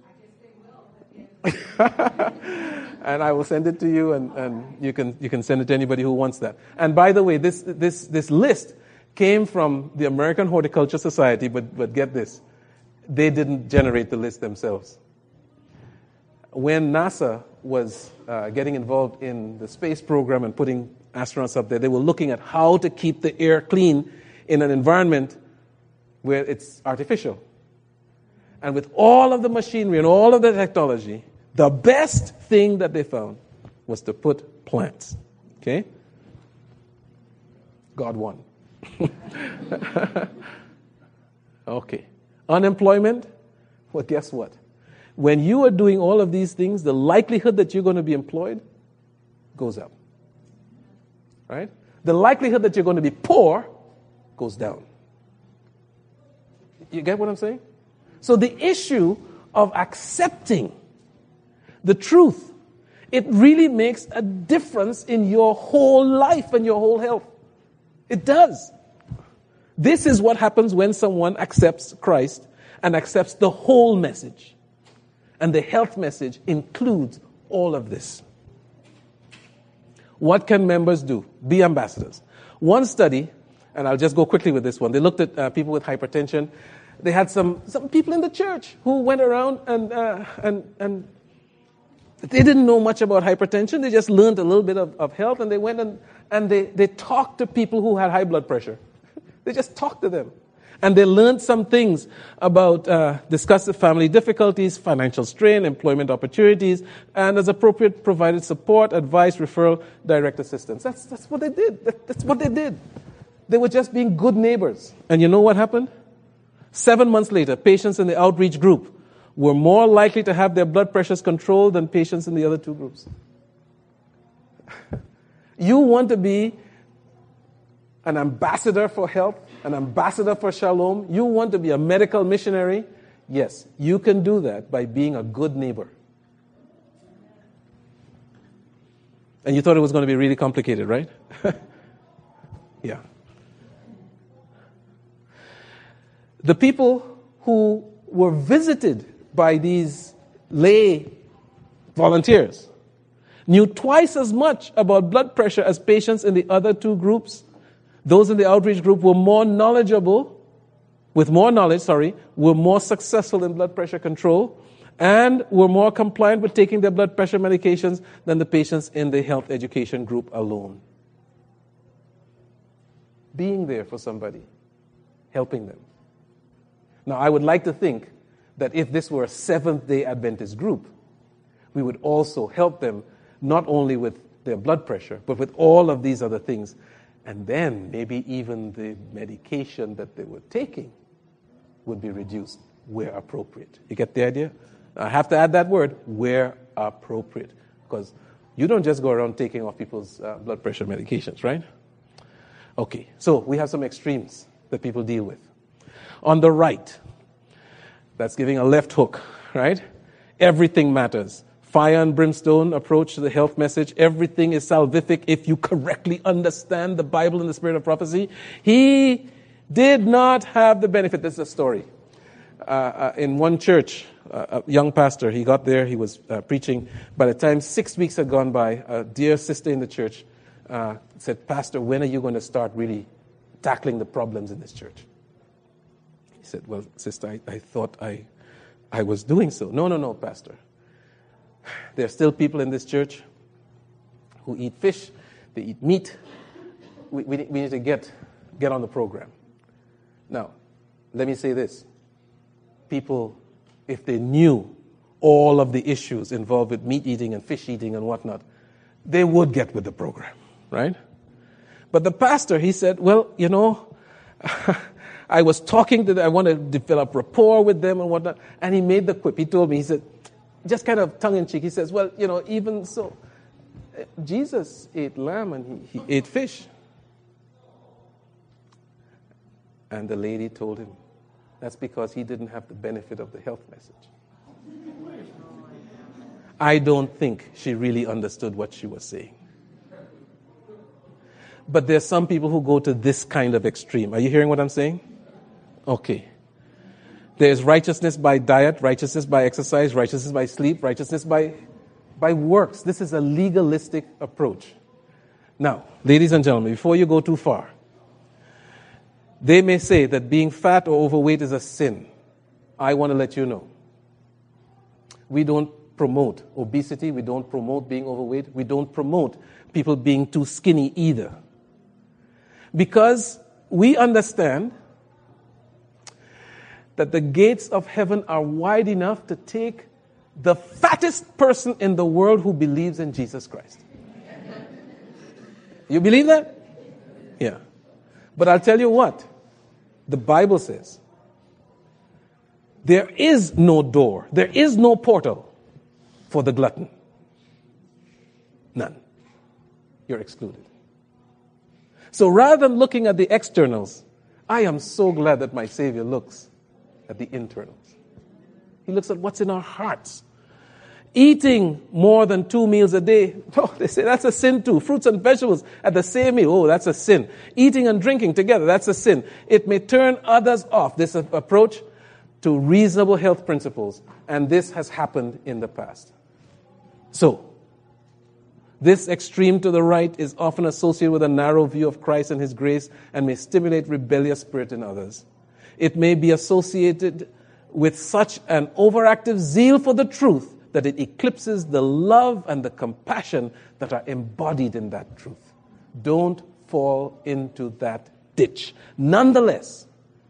And I will send it to you, and, and you can you can send it to anybody who wants that. And by the way, this this this list came from the American Horticulture Society, but but get this, they didn't generate the list themselves. When NASA was uh, getting involved in the space program and putting astronauts up there, they were looking at how to keep the air clean in an environment where it's artificial. And with all of the machinery and all of the technology, the best thing that they found was to put plants. Okay? God won. Okay. Unemployment? Well, guess what? When you are doing all of these things, the likelihood that you're going to be employed goes up. Right? The likelihood that you're going to be poor goes down. You get what I'm saying? So the issue of accepting the truth, it really makes a difference in your whole life and your whole health. It does. This is what happens when someone accepts Christ and accepts the whole message. And the health message includes all of this. What can members do? Be ambassadors. One study, and I'll just go quickly with this one, they looked at uh, people with hypertension. They had some, some people in the church who went around and, uh, and, and they didn't know much about hypertension. They just learned a little bit of, of health, and they went and, and they, they talked to people who had high blood pressure. They just talked to them. And they learned some things about uh, discuss family difficulties, financial strain, employment opportunities, and as appropriate, provided support, advice, referral, direct assistance. That's, that's what they did. That, that's what they did. They were just being good neighbors. And you know what happened? Seven months later, patients in the outreach group were more likely to have their blood pressures controlled than patients in the other two groups. You want to be an ambassador for health, an ambassador for shalom? You want to be a medical missionary? Yes, you can do that by being a good neighbor. And you thought it was going to be really complicated, right? Yeah. The people who were visited by these lay volunteers knew twice as much about blood pressure as patients in the other two groups. Those in the outreach group were more knowledgeable, with more knowledge, sorry, were more successful in blood pressure control, and were more compliant with taking their blood pressure medications than the patients in the health education group alone. Being there for somebody, helping them. Now, I would like to think that if this were a Seventh-day Adventist group, we would also help them not only with their blood pressure, but with all of these other things. And then maybe even the medication that they were taking would be reduced where appropriate. You get the idea? I have to add that word, where appropriate. Because you don't just go around taking off people's uh, blood pressure medications, right? Okay, so we have some extremes that people deal with. On the right, that's giving a left hook, right? Everything matters. Fire and brimstone approach to the health message. Everything is salvific if you correctly understand the Bible and the spirit of prophecy. He did not have the benefit. This is a story. Uh, uh, in one church, uh, a young pastor, he got there, he was uh, preaching. By the time six weeks had gone by, a dear sister in the church uh, said, "Pastor, when are you going to start really tackling the problems in this church?" He said, "Well, sister, I, I thought I, I was doing so." "No, no, no, Pastor. There are still people in this church who eat fish, they eat meat. We, we, we need to get, get on the program." Now, let me say this. People, if they knew all of the issues involved with meat eating and fish eating and whatnot, they would get with the program, right? But the pastor, he said, "Well, you know, I was talking to them, I want to develop rapport with them and whatnot." And he made the quip. He told me, he said, just kind of tongue-in-cheek, he says, "Well, you know, even so, Jesus ate lamb and he, he ate fish." And the lady told him, that's because he didn't have the benefit of the health message. I don't think she really understood what she was saying. But there's some people who go to this kind of extreme. Are you hearing what I'm saying? Okay. There's righteousness by diet, righteousness by exercise, righteousness by sleep, righteousness by, by works. This is a legalistic approach. Now, ladies and gentlemen, before you go too far, they may say that being fat or overweight is a sin. I want to let you know. We don't promote obesity. We don't promote being overweight. We don't promote people being too skinny either. Because we understand that the gates of heaven are wide enough to take the fattest person in the world who believes in Jesus Christ. You believe that? Yeah. But I'll tell you what, the Bible says, there is no door, there is no portal for the glutton. None. You're excluded. So rather than looking at the externals, I am so glad that my Savior looks at the internals. He looks at what's in our hearts. Eating more than two meals a day, oh, they say that's a sin too. Fruits and vegetables at the same meal, oh, that's a sin. Eating and drinking together, that's a sin. It may turn others off, this approach to reasonable health principles. And this has happened in the past. So, this extreme to the right is often associated with a narrow view of Christ and His grace and may stimulate rebellious spirit in others. It may be associated with such an overactive zeal for the truth that it eclipses the love and the compassion that are embodied in that truth. Don't fall into that ditch. Nonetheless,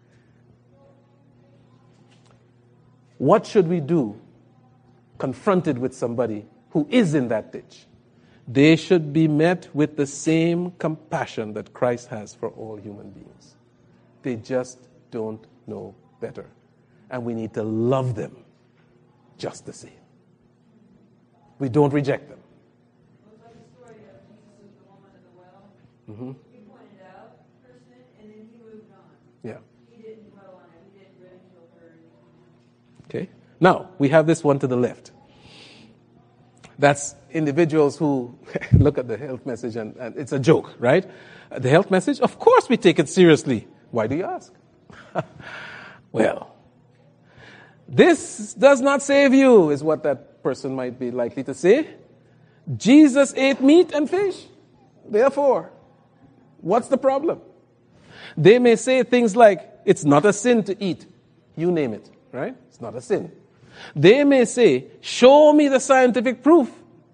what should we do confronted with somebody who is in that ditch? They should be met with the same compassion that Christ has for all human beings. They just don't know better. And we need to love them just the same. We don't reject them. It was like the story of Jesus with the woman at the well. Mm-hmm. He pointed out her sin, and then he moved on. Yeah. He didn't dwell on it. He didn't ridicule her. Okay. Now, we have this one to the left. That's individuals who look at the health message and, and it's a joke, right? The health message, of course we take it seriously. Why do you ask? Well, this does not save you, is what that person might be likely to say. Jesus ate meat and fish. Therefore, what's the problem? They may say things like, it's not a sin to eat. You name it, right? It's not a sin. They may say, show me the scientific proof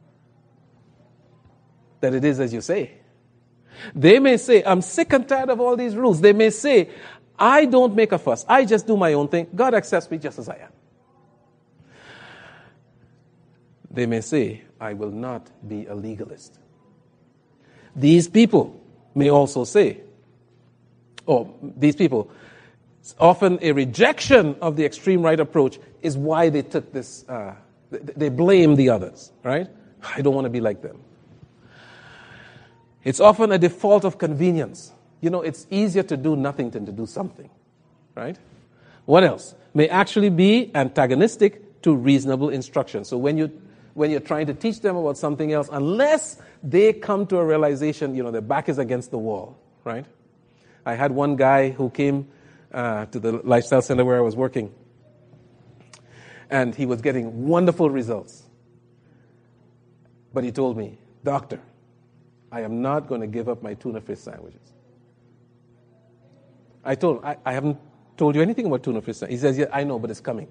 that it is as you say. They may say, I'm sick and tired of all these rules. They may say, I don't make a fuss. I just do my own thing. God accepts me just as I am. They may say, I will not be a legalist. These people may also say, or these people, often a rejection of the extreme right approach is why they took this, uh, they blame the others, right? I don't want to be like them. It's often a default of convenience. You know, it's easier to do nothing than to do something, right? What else? May actually be antagonistic to reasonable instruction. So when you when you're trying to teach them about something else, unless they come to a realization, you know, their back is against the wall, right? I had one guy who came uh, to the lifestyle center where I was working, and he was getting wonderful results. But he told me, Doctor, I am not going to give up my tuna fish sandwiches. I told him, I, I haven't told you anything about tuna fish sandwiches. He says, yeah, I know, but it's coming.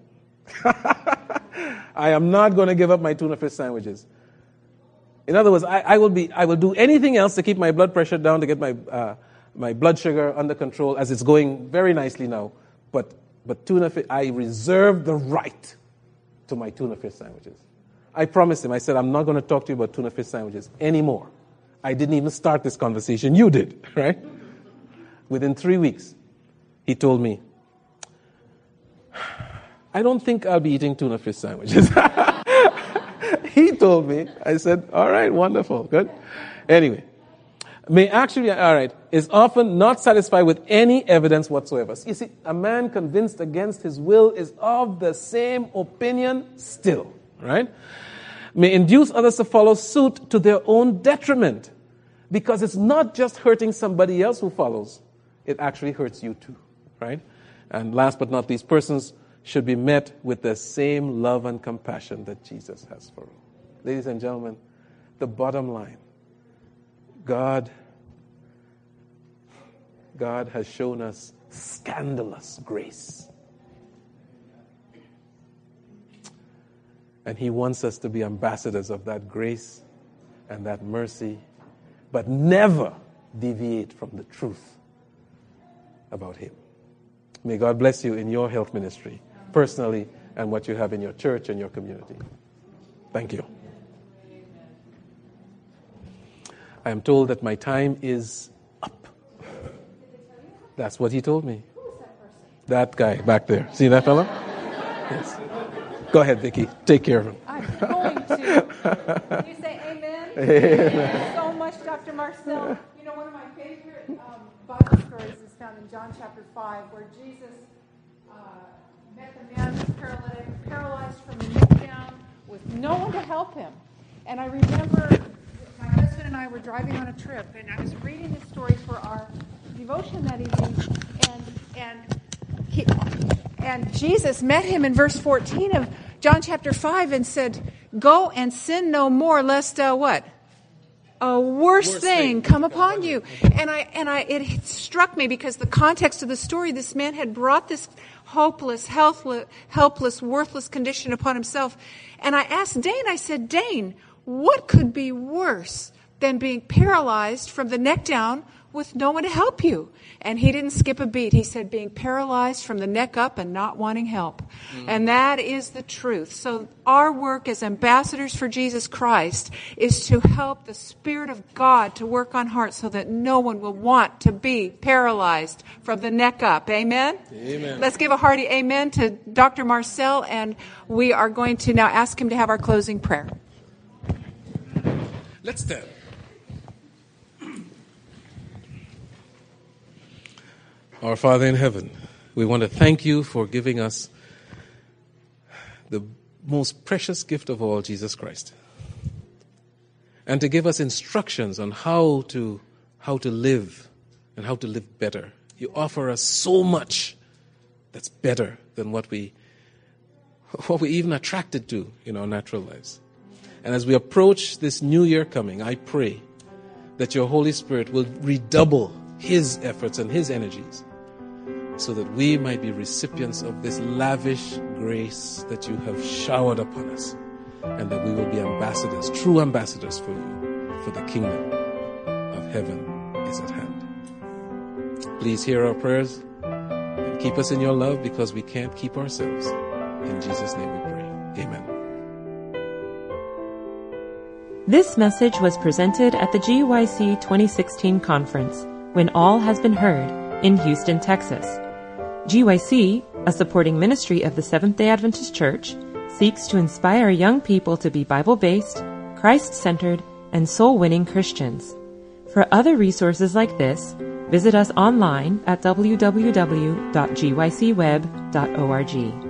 I am not going to give up my tuna fish sandwiches. In other words, I, I will be, I will do anything else to keep my blood pressure down, to get my uh, my blood sugar under control, as it's going very nicely now. But but tuna fish, I reserve the right to my tuna fish sandwiches. I promised him, I said, I'm not going to talk to you about tuna fish sandwiches anymore. I didn't even start this conversation. You did, right? Within three weeks, he told me, I don't think I'll be eating tuna fish sandwiches. He told me. I said, all right, wonderful, good. Anyway, may actually, all right, is often not satisfied with any evidence whatsoever. You see, a man convinced against his will is of the same opinion still, right? May induce others to follow suit to their own detriment, because it's not just hurting somebody else who follows, it actually hurts you too, right? And last but not least, persons should be met with the same love and compassion that Jesus has for all. Ladies and gentlemen, the bottom line, God, God has shown us scandalous grace. And He wants us to be ambassadors of that grace and that mercy, but never deviate from the truth about Him. May God bless you in your health ministry, personally, and what you have in your church and your community. Thank you. I am told that my time is up. That's what he told me. That guy back there. See that fella? Yes. Go ahead, Vicki. Take care of him. I'm going to. Can you say amen? Amen. Thank you so much, Doctor Marcel. You know, one of my favorite um, Bible stories is found in John chapter five, where Jesus uh, met the man who's paralytic, paralyzed from the neck down, with no one to help him. And I remember my husband and I were driving on a trip, and I was reading this story for our devotion that evening, and and he, and Jesus met him in verse fourteen of John chapter five and said, "Go and sin no more, lest uh, what? A worse, worse thing, thing come upon you." And I and I it struck me because the context of the story, this man had brought this hopeless, helpless, helpless, worthless condition upon himself. And I asked Dane, I said, "Dane, what could be worse than being paralyzed from the neck down with no one to help you?" And he didn't skip a beat. He said, being paralyzed from the neck up and not wanting help. Mm. And that is the truth. So our work as ambassadors for Jesus Christ is to help the Spirit of God to work on hearts so that no one will want to be paralyzed from the neck up. Amen? Amen. Let's give a hearty amen to Doctor Marcel, and we are going to now ask him to have our closing prayer. Let's stand. Our Father in heaven, we want to thank you for giving us the most precious gift of all, Jesus Christ, and to give us instructions on how to how to live and how to live better. You offer us so much that's better than what we what we even attracted to in our natural lives. And as we approach this new year coming, I pray that your Holy Spirit will redouble his efforts and his energies so that we might be recipients of this lavish grace that you have showered upon us, and that we will be ambassadors, true ambassadors for you, for the kingdom of heaven is at hand. Please hear our prayers and keep us in your love, because we can't keep ourselves. In Jesus' name we pray. Amen. This message was presented at the G Y C twenty sixteen conference, When All Has Been Heard, in Houston, Texas. G Y C, a supporting ministry of the Seventh-day Adventist Church, seeks to inspire young people to be Bible-based, Christ-centered, and soul-winning Christians. For other resources like this, visit us online at w w w dot g y c web dot org.